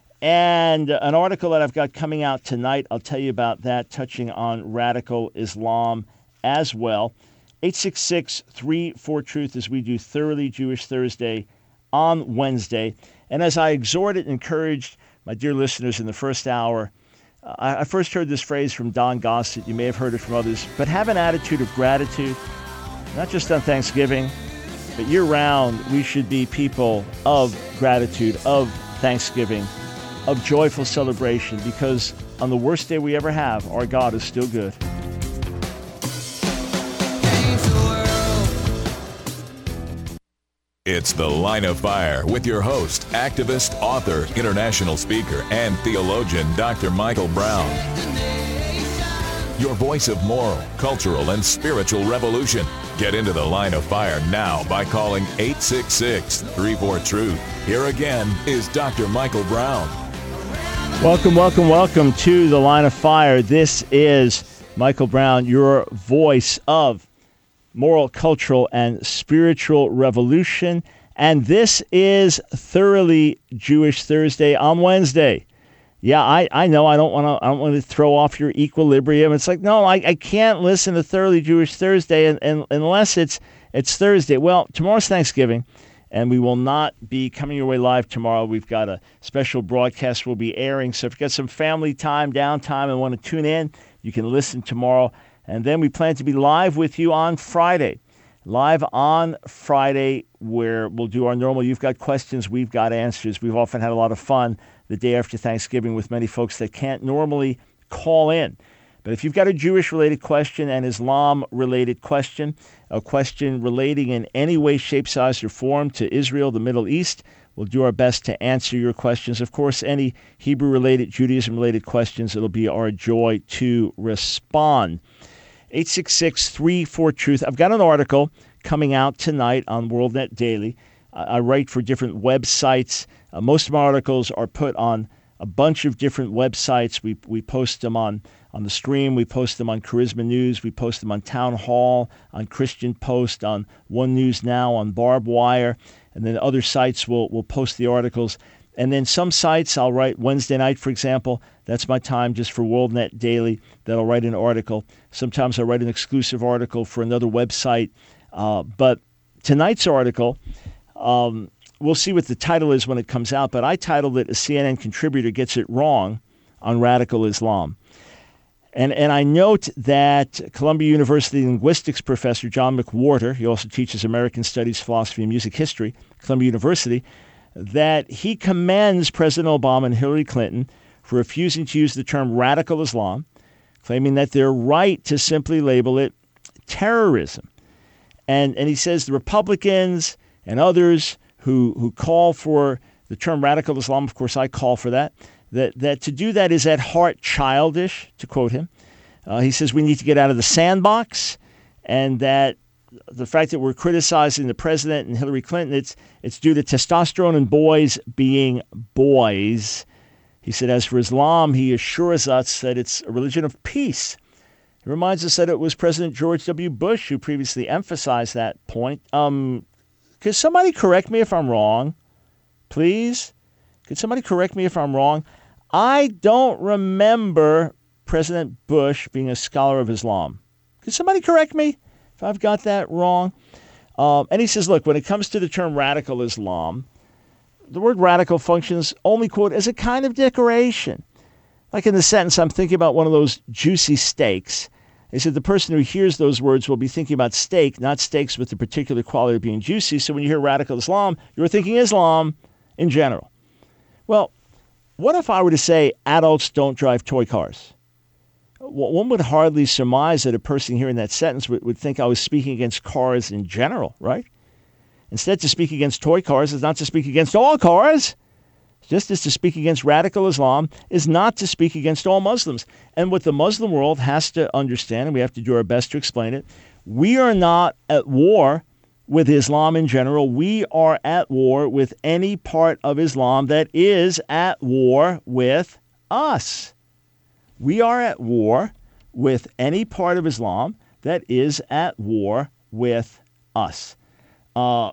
and an article that I've got coming out tonight. I'll tell you about that, touching on radical Islam as well. eight six six, three four, truth as we do Thoroughly Jewish Thursday on Wednesday. And as I exhorted and encouraged my dear listeners in the first hour, uh, I, I first heard this phrase from Don Gossett. You may have heard it from others, but have an attitude of gratitude, not just on Thanksgiving, but year-round, we should be people of gratitude, of thanksgiving, of joyful celebration, because on the worst day we ever have, our God is still good. It's The Line of Fire with your host, activist, author, international speaker, and theologian, Doctor Michael Brown. your voice of moral, cultural, and spiritual revolution. Get into the Line of Fire now by calling eight six six, three four, truth. Here again is Doctor Michael Brown. Welcome, welcome, welcome to the Line of Fire. This is Michael Brown, your voice of moral, cultural, and spiritual revolution. And this is Thoroughly Jewish Thursday on Wednesday. Yeah, I, I know I don't want to I don't want to throw off your equilibrium. It's like, no, I, I can't listen to Thoroughly Jewish Thursday and, and, unless it's it's Thursday. Well, tomorrow's Thanksgiving, and we will not be coming your way live tomorrow. We've got a special broadcast we'll be airing. So if you've got some family time, downtime, and want to tune in, you can listen tomorrow. And then we plan to be live with you on Friday. Live on Friday, where we'll do our normal You've Got Questions, We've Got Answers. We've often had a lot of fun the day after Thanksgiving with many folks that can't normally call in. But if you've got a Jewish-related question, an Islam-related question, a question relating in any way, shape, size, or form to Israel, the Middle East, we'll do our best to answer your questions. Of course, any Hebrew-related, Judaism-related questions, it'll be our joy to respond. eight six six, three four, truth. I've got an article coming out tonight on WorldNet Daily. Uh, I write for different websites. Uh, most of my articles are put on a bunch of different websites. We we post them on, on the Stream. We post them on Charisma News. We post them on Town Hall, on Christian Post, on One News Now, on Barbed Wire. And then other sites will, will post the articles. And then some sites I'll write Wednesday night, for example. That's my time just for WorldNet Daily that I'll write an article. Sometimes I'll write an exclusive article for another website. Uh, but tonight's article, um, we'll see what the title is when it comes out, but I titled it, A C N N Contributor Gets It Wrong on Radical Islam. And and I note that Columbia University linguistics professor John McWhorter, he also teaches American Studies, Philosophy, and Music History, Columbia University, that he commends President Obama and Hillary Clinton for refusing to use the term radical Islam, claiming that they're right to simply label it terrorism. And and he says the Republicans and others who who call for the term radical Islam, of course I call for that, that, that to do that is at heart childish, to quote him. Uh, he says we need to get out of the sandbox, and that the fact that we're criticizing the president and Hillary Clinton, it's it's due to testosterone and boys being boys. He said, as for Islam, he assures us that it's a religion of peace. He reminds us that it was President George W. Bush who previously emphasized that point. Um, could somebody correct me if I'm wrong? Please? Could somebody correct me if I'm wrong? I don't remember President Bush being a scholar of Islam. Could somebody correct me if I've got that wrong? Um, and he says, look, when it comes to the term radical Islam, the word radical functions only, quote, as a kind of decoration. Like in the sentence, I'm thinking about one of those juicy steaks. He said the person who hears those words will be thinking about steak, not steaks with the particular quality of being juicy. So when you hear radical Islam, you're thinking Islam in general. Well, what if I were to say adults don't drive toy cars? One would hardly surmise that a person hearing that sentence would, would think I was speaking against cars in general, right? Instead, to speak against toy cars is not to speak against all cars. Just as to speak against radical Islam is not to speak against all Muslims. And what the Muslim world has to understand, and we have to do our best to explain it, we are not at war with Islam in general. We are at war with any part of Islam that is at war with us. We are at war with any part of Islam that is at war with us. Uh,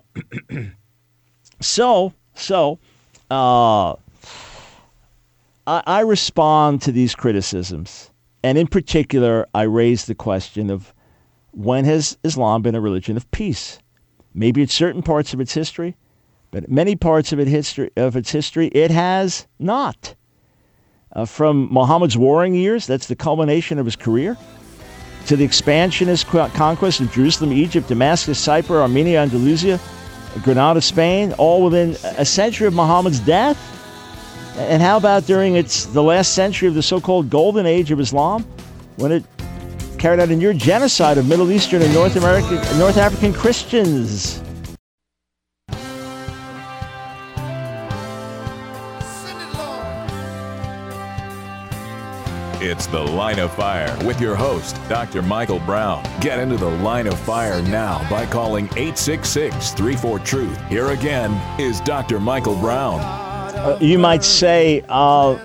so, so, uh, I, I respond to these criticisms, and in particular, I raise the question of when has Islam been a religion of peace? Maybe at certain parts of its history, but many parts of, it history, of its history, it has not. Uh, from Muhammad's warring years, that's the culmination of his career, to the expansionist conquest of Jerusalem, Egypt, Damascus, Cyprus, Armenia, Andalusia, Granada, Spain, all within a century of Muhammad's death. And how about during its the last century of the so-called Golden Age of Islam, when it carried out a near genocide of Middle Eastern and North American, North African Christians? It's The Line of Fire with your host, Doctor Michael Brown. Get into The Line of Fire now by calling eight six six, three four, TRUTH. Here again is Doctor Michael Brown. Uh, you might say, uh,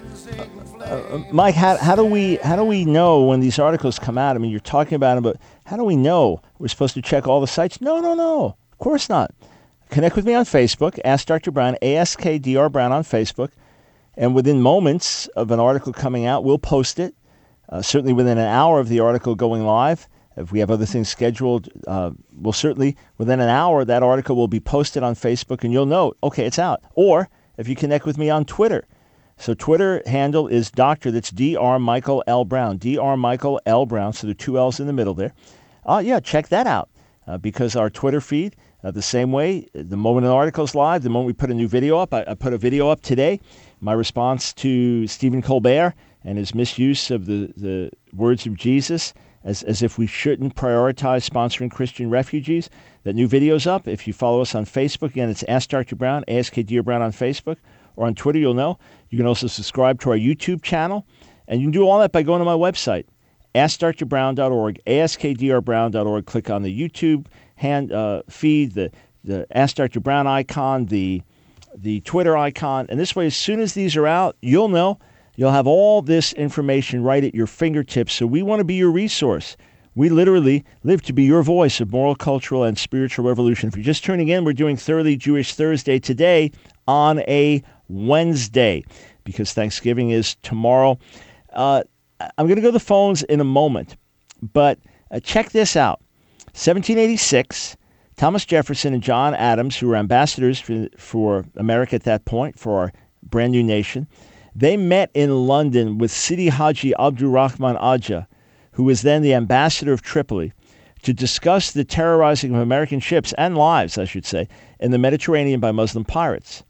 uh, Mike, how, how do we how do we know when these articles come out? I mean, you're talking about them, but how do we know we're supposed to check all the sites? No, no, no. Of course not. Connect with me on Facebook. Ask Doctor Brown, A S K D R Brown on Facebook. And within moments of an article coming out, we'll post it. Uh, certainly within an hour of the article going live. If we have other things scheduled, uh, we'll certainly, within an hour, that article will be posted on Facebook, and you'll know, okay, it's out. Or if you connect with me on Twitter. So Twitter handle is Doctor, that's D R Michael L. Brown, D R Michael L. Brown, so there are two L's in the middle there. Uh, yeah, check that out, uh, because our Twitter feed, uh, the same way, the moment an article's live, the moment we put a new video up, I, I put a video up today, my response to Stephen Colbert and his misuse of the, the words of Jesus as, as if we shouldn't prioritize sponsoring Christian refugees. That new video's up. If you follow us on Facebook, again, it's Ask Doctor Brown, A S K D R Brown on Facebook, or on Twitter, you'll know. You can also subscribe to our YouTube channel, and you can do all that by going to my website, ask dr brown dot org, A S K D R brown dot org. Click on the YouTube hand uh, feed, the, the Ask Doctor Brown icon, the the Twitter icon, and this way, as soon as these are out, you'll know. You'll have all this information right at your fingertips. So we want to be your resource. We literally live to be your voice of moral, cultural, and spiritual revolution. If you're just tuning in, we're doing Thoroughly Jewish Thursday today on a Wednesday because Thanksgiving is tomorrow. Uh, I'm going to go to the phones in a moment, but uh, check this out. seventeen eighty-six, Thomas Jefferson and John Adams, who were ambassadors for, for America at that point, for our brand new nation, they met in London with Sidi Haji Abdurrahman Aja, who was then the ambassador of Tripoli, to discuss the terrorizing of American ships and lives, I should say, in the Mediterranean by Muslim pirates.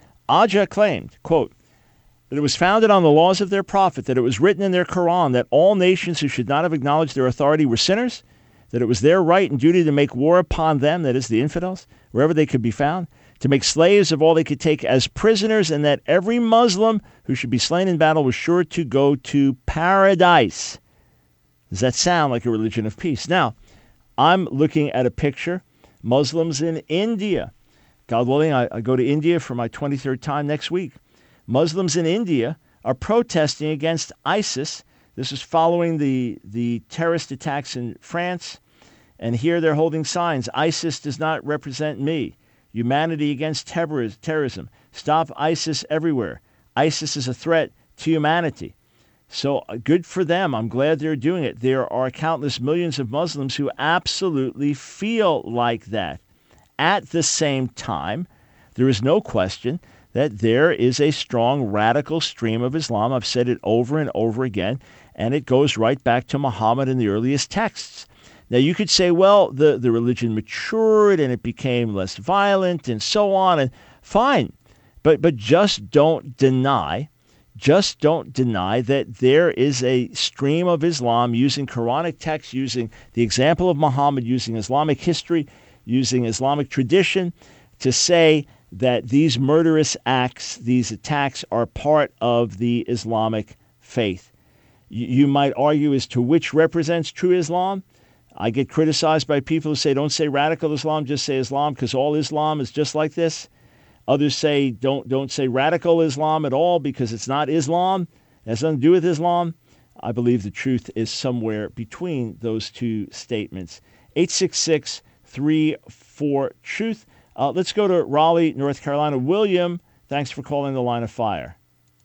Aja claimed, quote, that it was founded on the laws of their prophet, that it was written in their Quran that all nations who should not have acknowledged their authority were sinners, that it was their right and duty to make war upon them, that is, the infidels, wherever they could be found, to make slaves of all they could take as prisoners, and that every Muslim who should be slain in battle was sure to go to paradise. Does that sound like a religion of peace? Now, I'm looking at a picture, Muslims in India. God willing, I, I go to India for my twenty-third time next week. Muslims in India are protesting against ISIS. This is following the, the terrorist attacks in France. And here they're holding signs. ISIS does not represent me. Humanity against terrorism. Stop ISIS everywhere. ISIS is a threat to humanity. So uh, good for them. I'm glad they're doing it. There are countless millions of Muslims who absolutely feel like that. At the same time, there is no question that there is a strong radical stream of Islam. I've said it over and over again, and it goes right back to Muhammad in the earliest texts. Now, you could say, well, the, the religion matured and it became less violent and so on, and fine. But but just don't deny, just don't deny that there is a stream of Islam using Quranic texts, using the example of Muhammad, using Islamic history, using Islamic tradition to say that these murderous acts, these attacks are part of the Islamic faith. You, you might argue as to which represents true Islam. I get criticized by people who say, don't say radical Islam, just say Islam, because all Islam is just like this. Others say, don't don't say radical Islam at all, because it's not Islam. It has nothing to do with Islam. I believe the truth is somewhere between those two statements. eight six six, three four, TRUTH. Uh, let's go to Raleigh, North Carolina. William, thanks for calling the Line of Fire.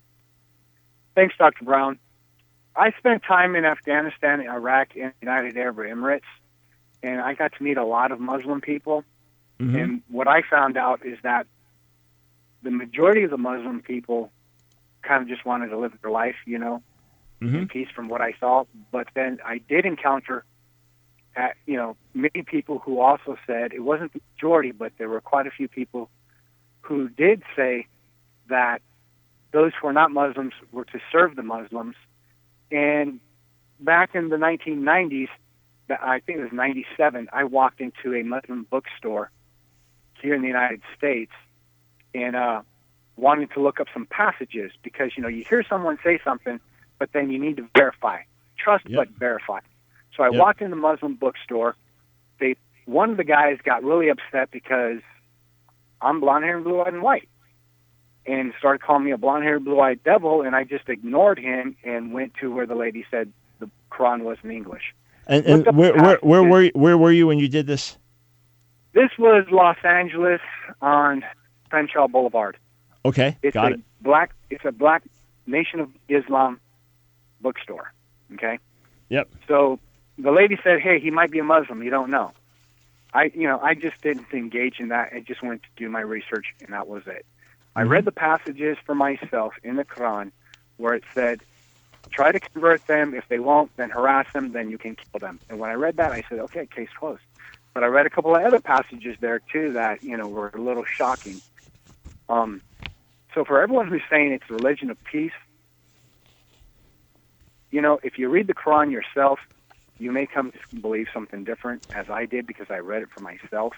Thanks, Doctor Brown. I spent time in Afghanistan, Iraq, and United Arab Emirates, and I got to meet a lot of Muslim people. Mm-hmm. And what I found out is that the majority of the Muslim people kind of just wanted to live their life, you know, mm-hmm. in peace from what I saw. But then I did encounter, uh, you know, many people who also said, it wasn't the majority, but there were quite a few people who did say that those who are not Muslims were to serve the Muslims. And back in the nineteen nineties, I think it was ninety-seven, I walked into a Muslim bookstore here in the United States and uh, wanted to look up some passages because, you know, you hear someone say something but then you need to verify. Trust, Yep. but verify. So I Yep. walked in the Muslim bookstore. They, one of the guys got really upset because I'm blonde-haired, blue-eyed, and white, and started calling me a blonde-haired, blue-eyed devil, and I just ignored him and went to where the lady said the Quran was in English. And, Looked and up where, the where, where, passages. were you, where were you when you did this? This was Los Angeles on Crenshaw Boulevard. Okay, It's got a it. black. It's a black Nation of Islam bookstore. Okay. Yep. So the lady said, "Hey, he might be a Muslim. You don't know." I, you know, I just didn't engage in that. I just went to do my research, and that was it. I read the passages for myself in the Quran where it said, "Try to convert them. If they won't, then harass them. Then you can kill them." And when I read that, I said, "Okay, case closed." But I read a couple of other passages there too that you know were a little shocking. Um, so for everyone who's saying it's a religion of peace, you know, if you read the Quran yourself, you may come to believe something different, as I did because I read it for myself.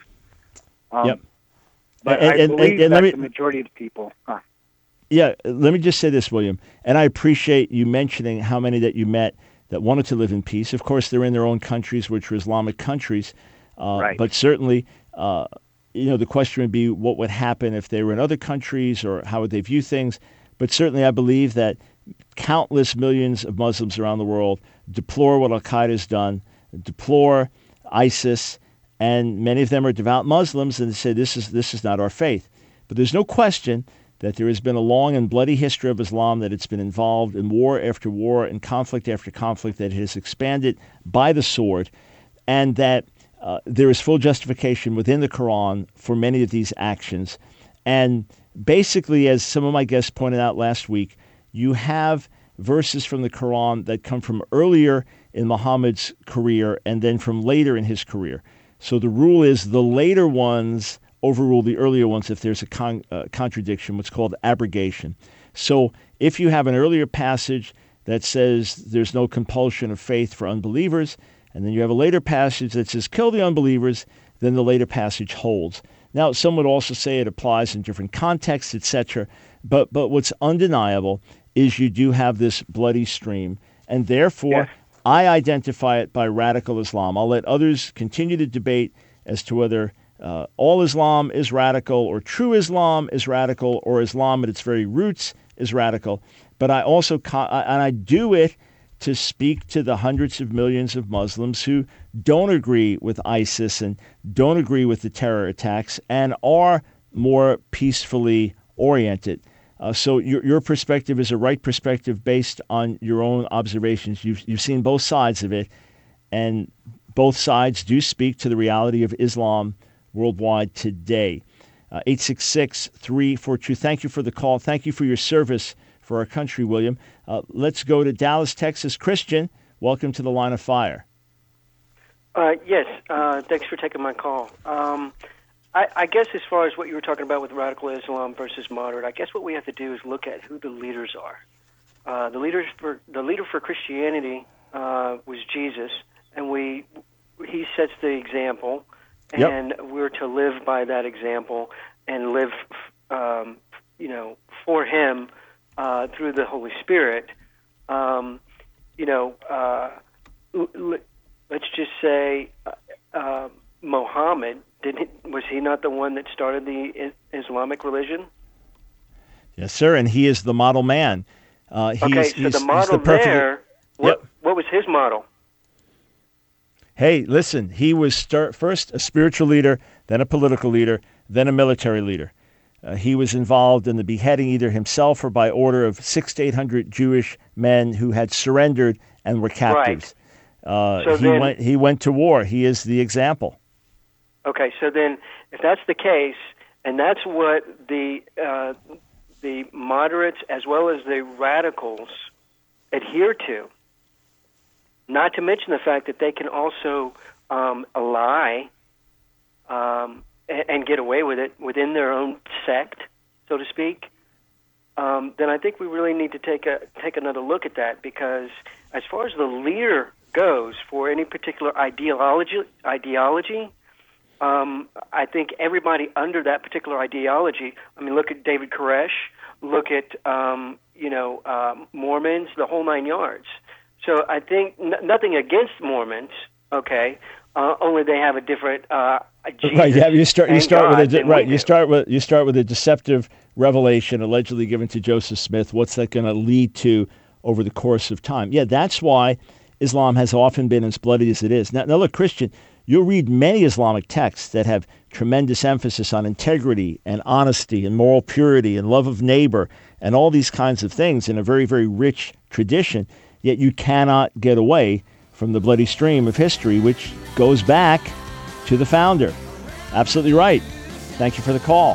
Um, Yep. But And- I and- believe and- and that let me- the majority of the people. Huh. Yeah, let me just say this, William, and I appreciate you mentioning how many that you met that wanted to live in peace. Of course, they're in their own countries, which are Islamic countries, uh, Right. but certainly, uh, you know, the question would be what would happen if they were in other countries, or how would they view things? But certainly, I believe that countless millions of Muslims around the world deplore what Al Qaeda has done, deplore ISIS, and many of them are devout Muslims and say this is this is not our faith. But there's no question that there has been a long and bloody history of Islam, that it's been involved in war after war and conflict after conflict, that it has expanded by the sword, and that uh, there is full justification within the Quran for many of these actions. And basically, as some of my guests pointed out last week, you have verses from the Quran that come from earlier in Muhammad's career and then from later in his career. So the rule is the later ones overrule the earlier ones if there's a con- uh, contradiction, what's called abrogation. So if you have an earlier passage that says there's no compulsion of faith for unbelievers, and then you have a later passage that says kill the unbelievers, then the later passage holds. Now, some would also say it applies in different contexts, et cetera. But but what's undeniable is you do have this bloody stream, and therefore Yes. I identify it by radical Islam. I'll let others continue to debate as to whether uh, all Islam is radical, or true Islam is radical, or Islam at its very roots is radical. But I also, co- and I do it to speak to the hundreds of millions of Muslims who don't agree with ISIS and don't agree with the terror attacks and are more peacefully oriented. Uh, so your your perspective is a right perspective based on your own observations. You've you've seen both sides of it, and both sides do speak to the reality of Islam worldwide today. Uh, eight six six, three four two. Thank you for the call. Thank you for your service for our country, William. Uh, let's go to Dallas, Texas. Christian, welcome to the Line of Fire. Uh, yes, uh, thanks for taking my call. Um, I, I guess as far as what you were talking about with radical Islam versus moderate, I guess what we have to do is look at who the leaders are. Uh, the leaders for the leader for Christianity uh, was Jesus, and we he sets the example, and Yep. we're to live by that example and live, um, you know, for Him uh, through the Holy Spirit. Um, you know, uh, l- l- let's just say uh, uh, Muhammad. Did he, was he not the one that started the I- Islamic religion? Yes, sir, and he is the model man. Uh, he's, okay, so he's, the model he's the perfect, there, what, Yep. what was his model? Hey, listen, he was start, first a spiritual leader, then a political leader, then a military leader. Uh, he was involved in the beheading either himself or by order of six to eight hundred Jewish men who had surrendered and were captives. Uh, So he then- went. He went to war. He is the example. Okay, so then if that's the case, and that's what the uh, the moderates as well as the radicals adhere to, not to mention the fact that they can also um, lie um, and, and get away with it within their own sect, so to speak, um, then I think we really need to take a take another look at that, because as far as the leader goes for any particular ideology, ideology, um, I think everybody under that particular ideology. I mean, look at David Koresh. look at, um, you know, uh, Mormons, the whole nine yards. So I think n- nothing against Mormons, okay, uh, only they have a different uh, Jesus right. Yeah, you start. You start God with a de- right. we You do. start with you start with a deceptive revelation allegedly given to Joseph Smith. What's that going to lead to over the course of time? Yeah, that's why Islam has often been as bloody as it is. Now, now look, Christian, you'll read many Islamic texts that have tremendous emphasis on integrity and honesty and moral purity and love of neighbor and all these kinds of things in a very, very rich tradition. Yet you cannot get away from the bloody stream of history, which goes back to the founder. Absolutely right. Thank you for the call.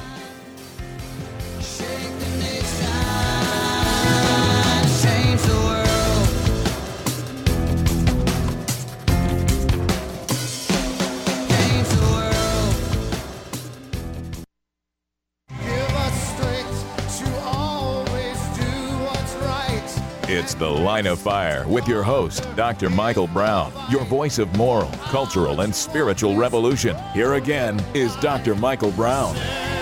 It's The Line of Fire with your host, Doctor Michael Brown, your voice of moral, cultural, and spiritual revolution. Here again is Doctor Michael Brown.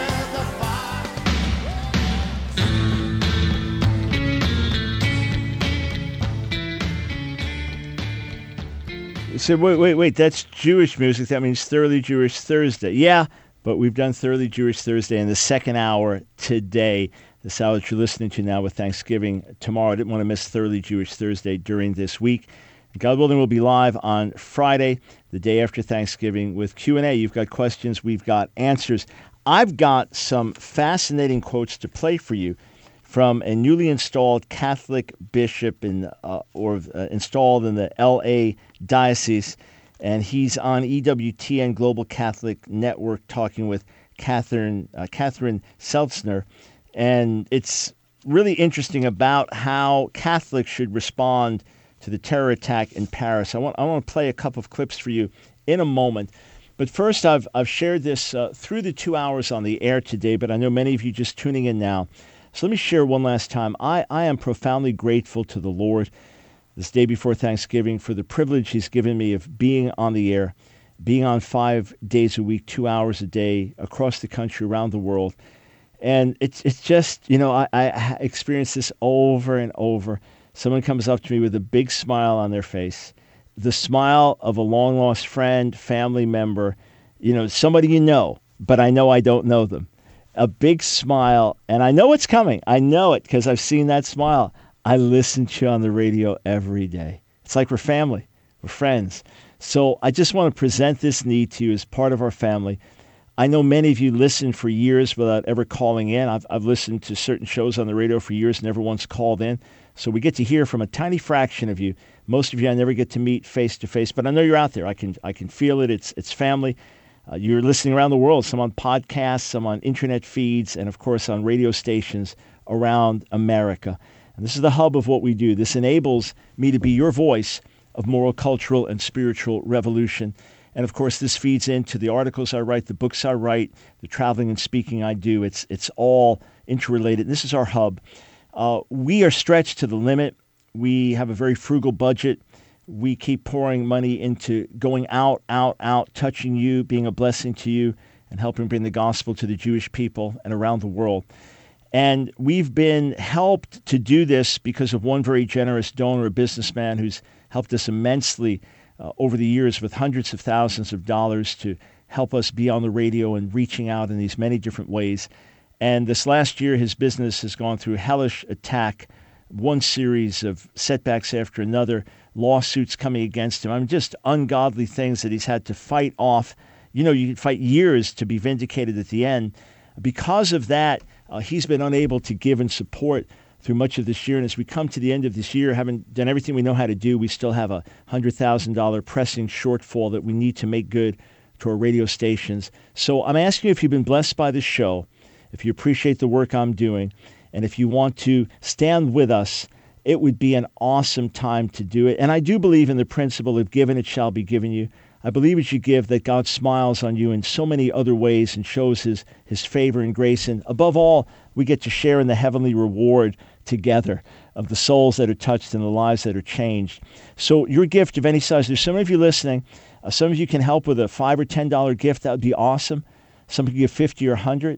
You said, wait, wait, wait, that's Jewish music. That means Thoroughly Jewish Thursday. Yeah, but we've done Thoroughly Jewish Thursday in the second hour today. The hour that you're listening to now with Thanksgiving tomorrow. I didn't want to miss Thoroughly Jewish Thursday during this week. God willing, we'll be live on Friday, the day after Thanksgiving, with Q and A. You've got questions. We've got answers. I've got some fascinating quotes to play for you from a newly installed Catholic bishop in, uh, or uh, installed in the L A Diocese, and he's on E W T N Global Catholic Network talking with Catherine, uh, Catherine Seltzner. And it's really interesting about how Catholics should respond to the terror attack in Paris. I want I want to play a couple of clips for you in a moment. But first, I've I've shared this uh, through the two hours on the air today, but I know many of you just tuning in now. So let me share one last time. I, I am profoundly grateful to the Lord this day before Thanksgiving for the privilege he's given me of being on the air, being on five days a week, two hours a day, across the country, around the world. And it's it's just, you know, I, I experience this over and over. Someone comes up to me with a big smile on their face, the smile of a long-lost friend, family member, you know, somebody you know, but I know I don't know them. A big smile, and I know it's coming. I know it because I've seen that smile. I listen to you on the radio every day. It's like we're family. We're friends. So I just want to present this need to you as part of our family. I know many of you listen for years without ever calling in. I've, I've listened to certain shows on the radio for years, never once called in. So we get to hear from a tiny fraction of you. Most of you I never get to meet face to face, but I know you're out there. I can I can feel it. It's it's family. Uh, you're listening around the world, some on podcasts, some on internet feeds, and of course on radio stations around America. And this is the hub of what we do. This enables me to be your voice of moral, cultural, and spiritual revolution. And of course, this feeds into the articles I write, the books I write, the traveling and speaking I do. It's it's all interrelated. This is our hub. Uh, we are stretched to the limit. We have a very frugal budget. We keep pouring money into going out, out, out, touching you, being a blessing to you, and helping bring the gospel to the Jewish people and around the world. And we've been helped to do this because of one very generous donor, a businessman who's helped us immensely Uh, over the years with hundreds of thousands of dollars to help us be on the radio and reaching out in these many different ways. And this last year, his business has gone through hellish attack, one series of setbacks after another, lawsuits coming against him. I mean, just ungodly things that he's had to fight off. You know, you can fight years to be vindicated at the end. Because of that, uh, he's been unable to give and support through much of this year. And as we come to the end of this year, having done everything we know how to do, we still have a one hundred thousand dollars pressing shortfall that we need to make good to our radio stations. So I'm asking you if you've been blessed by this show, if you appreciate the work I'm doing, and if you want to stand with us, it would be an awesome time to do it. And I do believe in the principle of given, it shall be given you. I believe as you give that God smiles on you in so many other ways and shows his, his favor and grace. And above all, we get to share in the heavenly reward together of the souls that are touched and the lives that are changed. So your gift of any size, there's some of you listening, uh, some of you can help with a five or ten dollar gift. That would be awesome. Some of you give fifty or one hundred.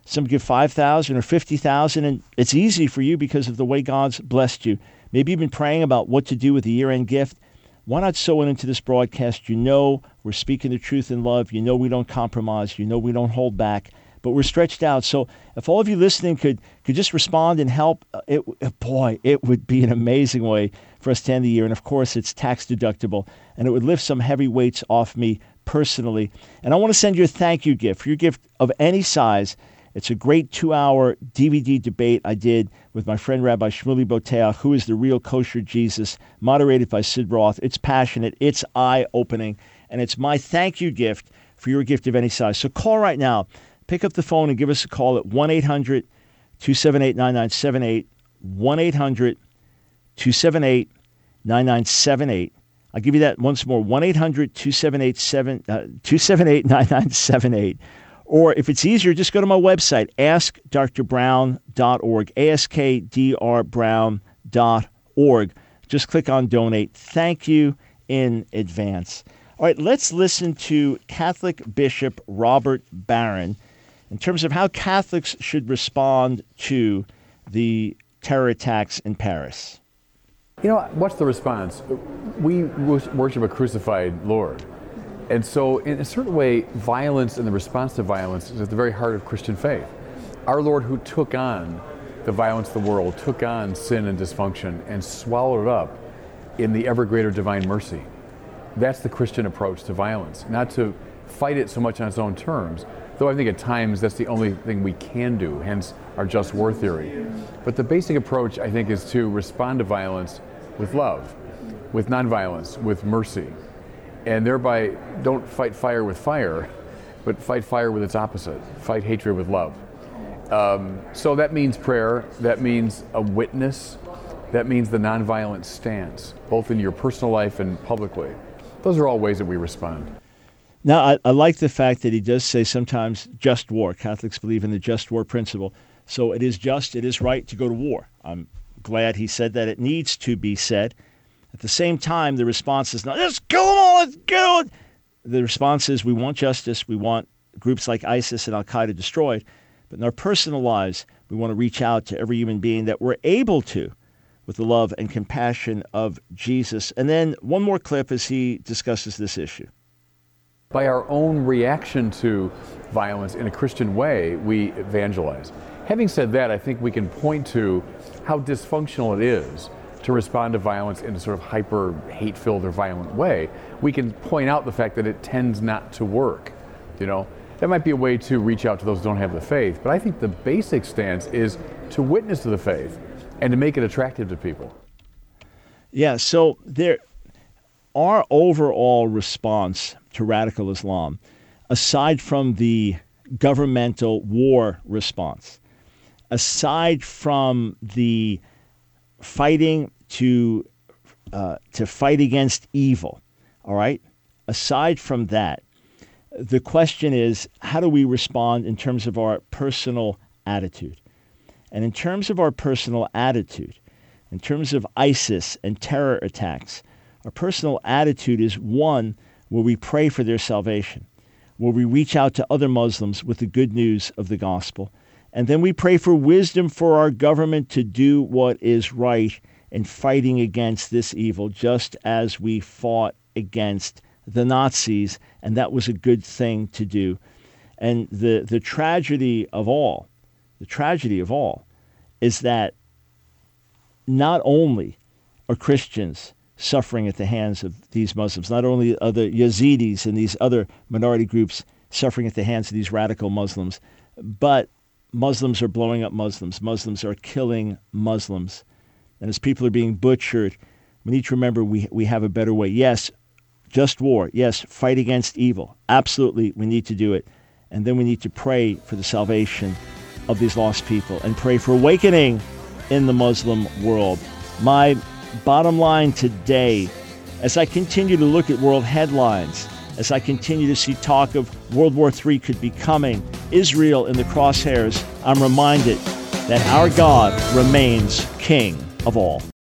Some give five thousand dollars or fifty thousand dollars, and it's easy for you because of the way God's blessed you. Maybe you've been praying about what to do with the year-end gift. Why not sow into this broadcast? You know we're speaking the truth in love. You know we don't compromise. You know we don't hold back. But we're stretched out. So if all of you listening could could just respond and help, it boy, it would be an amazing way for us to end the year. And of course, it's tax deductible, and it would lift some heavy weights off me personally. And I want to send you a thank you gift. For your gift of any size, it's a great two-hour D V D debate I did with my friend Rabbi Shmuley Boteach, who is the real kosher Jesus, moderated by Sid Roth. It's passionate, it's eye-opening, and it's my thank you gift for your gift of any size. So call right now. Pick up the phone and give us a call at one eight hundred two seven eight nine nine seven eight, one eight hundred two seven eight nine nine seven eight. I'll give you that once more, one eight hundred two seven eight nine nine seven eight. Or if it's easier, just go to my website, ask dr brown dot org, A S K D R brown dot org. Just click on donate. Thank you in advance. All right, let's listen to Catholic Bishop Robert Barron in terms of how Catholics should respond to the terror attacks in Paris. You know, what's the response? We worship a crucified Lord. And so, in a certain way, violence and the response to violence is at the very heart of Christian faith. Our Lord, who took on the violence of the world, took on sin and dysfunction, and swallowed it up in the ever greater divine mercy. That's the Christian approach to violence, not to fight it so much on its own terms, though I think at times that's the only thing we can do, hence our just war theory. But the basic approach, I think, is to respond to violence with love, with nonviolence, with mercy, and thereby don't fight fire with fire, but fight fire with its opposite, fight hatred with love. Um, so that means prayer, that means a witness, that means the nonviolent stance, both in your personal life and publicly. Those are all ways that we respond. Now, I, I like the fact that he does say sometimes just war. Catholics believe in the just war principle. So it is just, it is right to go to war. I'm glad he said that. It needs to be said. At the same time, the response is not, let's kill them all, let's kill them. The response is we want justice. We want groups like ISIS and Al-Qaeda destroyed. But in our personal lives, we want to reach out to every human being that we're able to with the love and compassion of Jesus. And then one more clip as he discusses this issue. By our own reaction to violence in a Christian way, we evangelize. Having said that, I think we can point to how dysfunctional it is to respond to violence in a sort of hyper hate-filled or violent way. We can point out the fact that it tends not to work. You know, that might be a way to reach out to those who don't have the faith, but I think the basic stance is to witness to the faith and to make it attractive to people. Yeah, so there, our overall response to radical Islam, aside from the governmental war response, aside from the fighting to uh, to fight against evil, all right? Aside from that, the question is, how do we respond in terms of our personal attitude? And in terms of our personal attitude, in terms of ISIS and terror attacks, our personal attitude is one where we pray for their salvation, where we reach out to other Muslims with the good news of the gospel, and then we pray for wisdom for our government to do what is right in fighting against this evil, just as we fought against the Nazis, and that was a good thing to do. And the, the tragedy of all, the tragedy of all, is that not only are Christians suffering at the hands of these Muslims, not only are the Yazidis and these other minority groups suffering at the hands of these radical Muslims, but Muslims are blowing up Muslims. Muslims are killing Muslims. And as people are being butchered, we need to remember we we have a better way. Yes, just war. Yes, fight against evil. Absolutely, we need to do it. And then we need to pray for the salvation of these lost people and pray for awakening in the Muslim world. My bottom line today, as I continue to look at world headlines, as I continue to see talk of World War Three could be coming, Israel in the crosshairs, I'm reminded that our God remains King of all.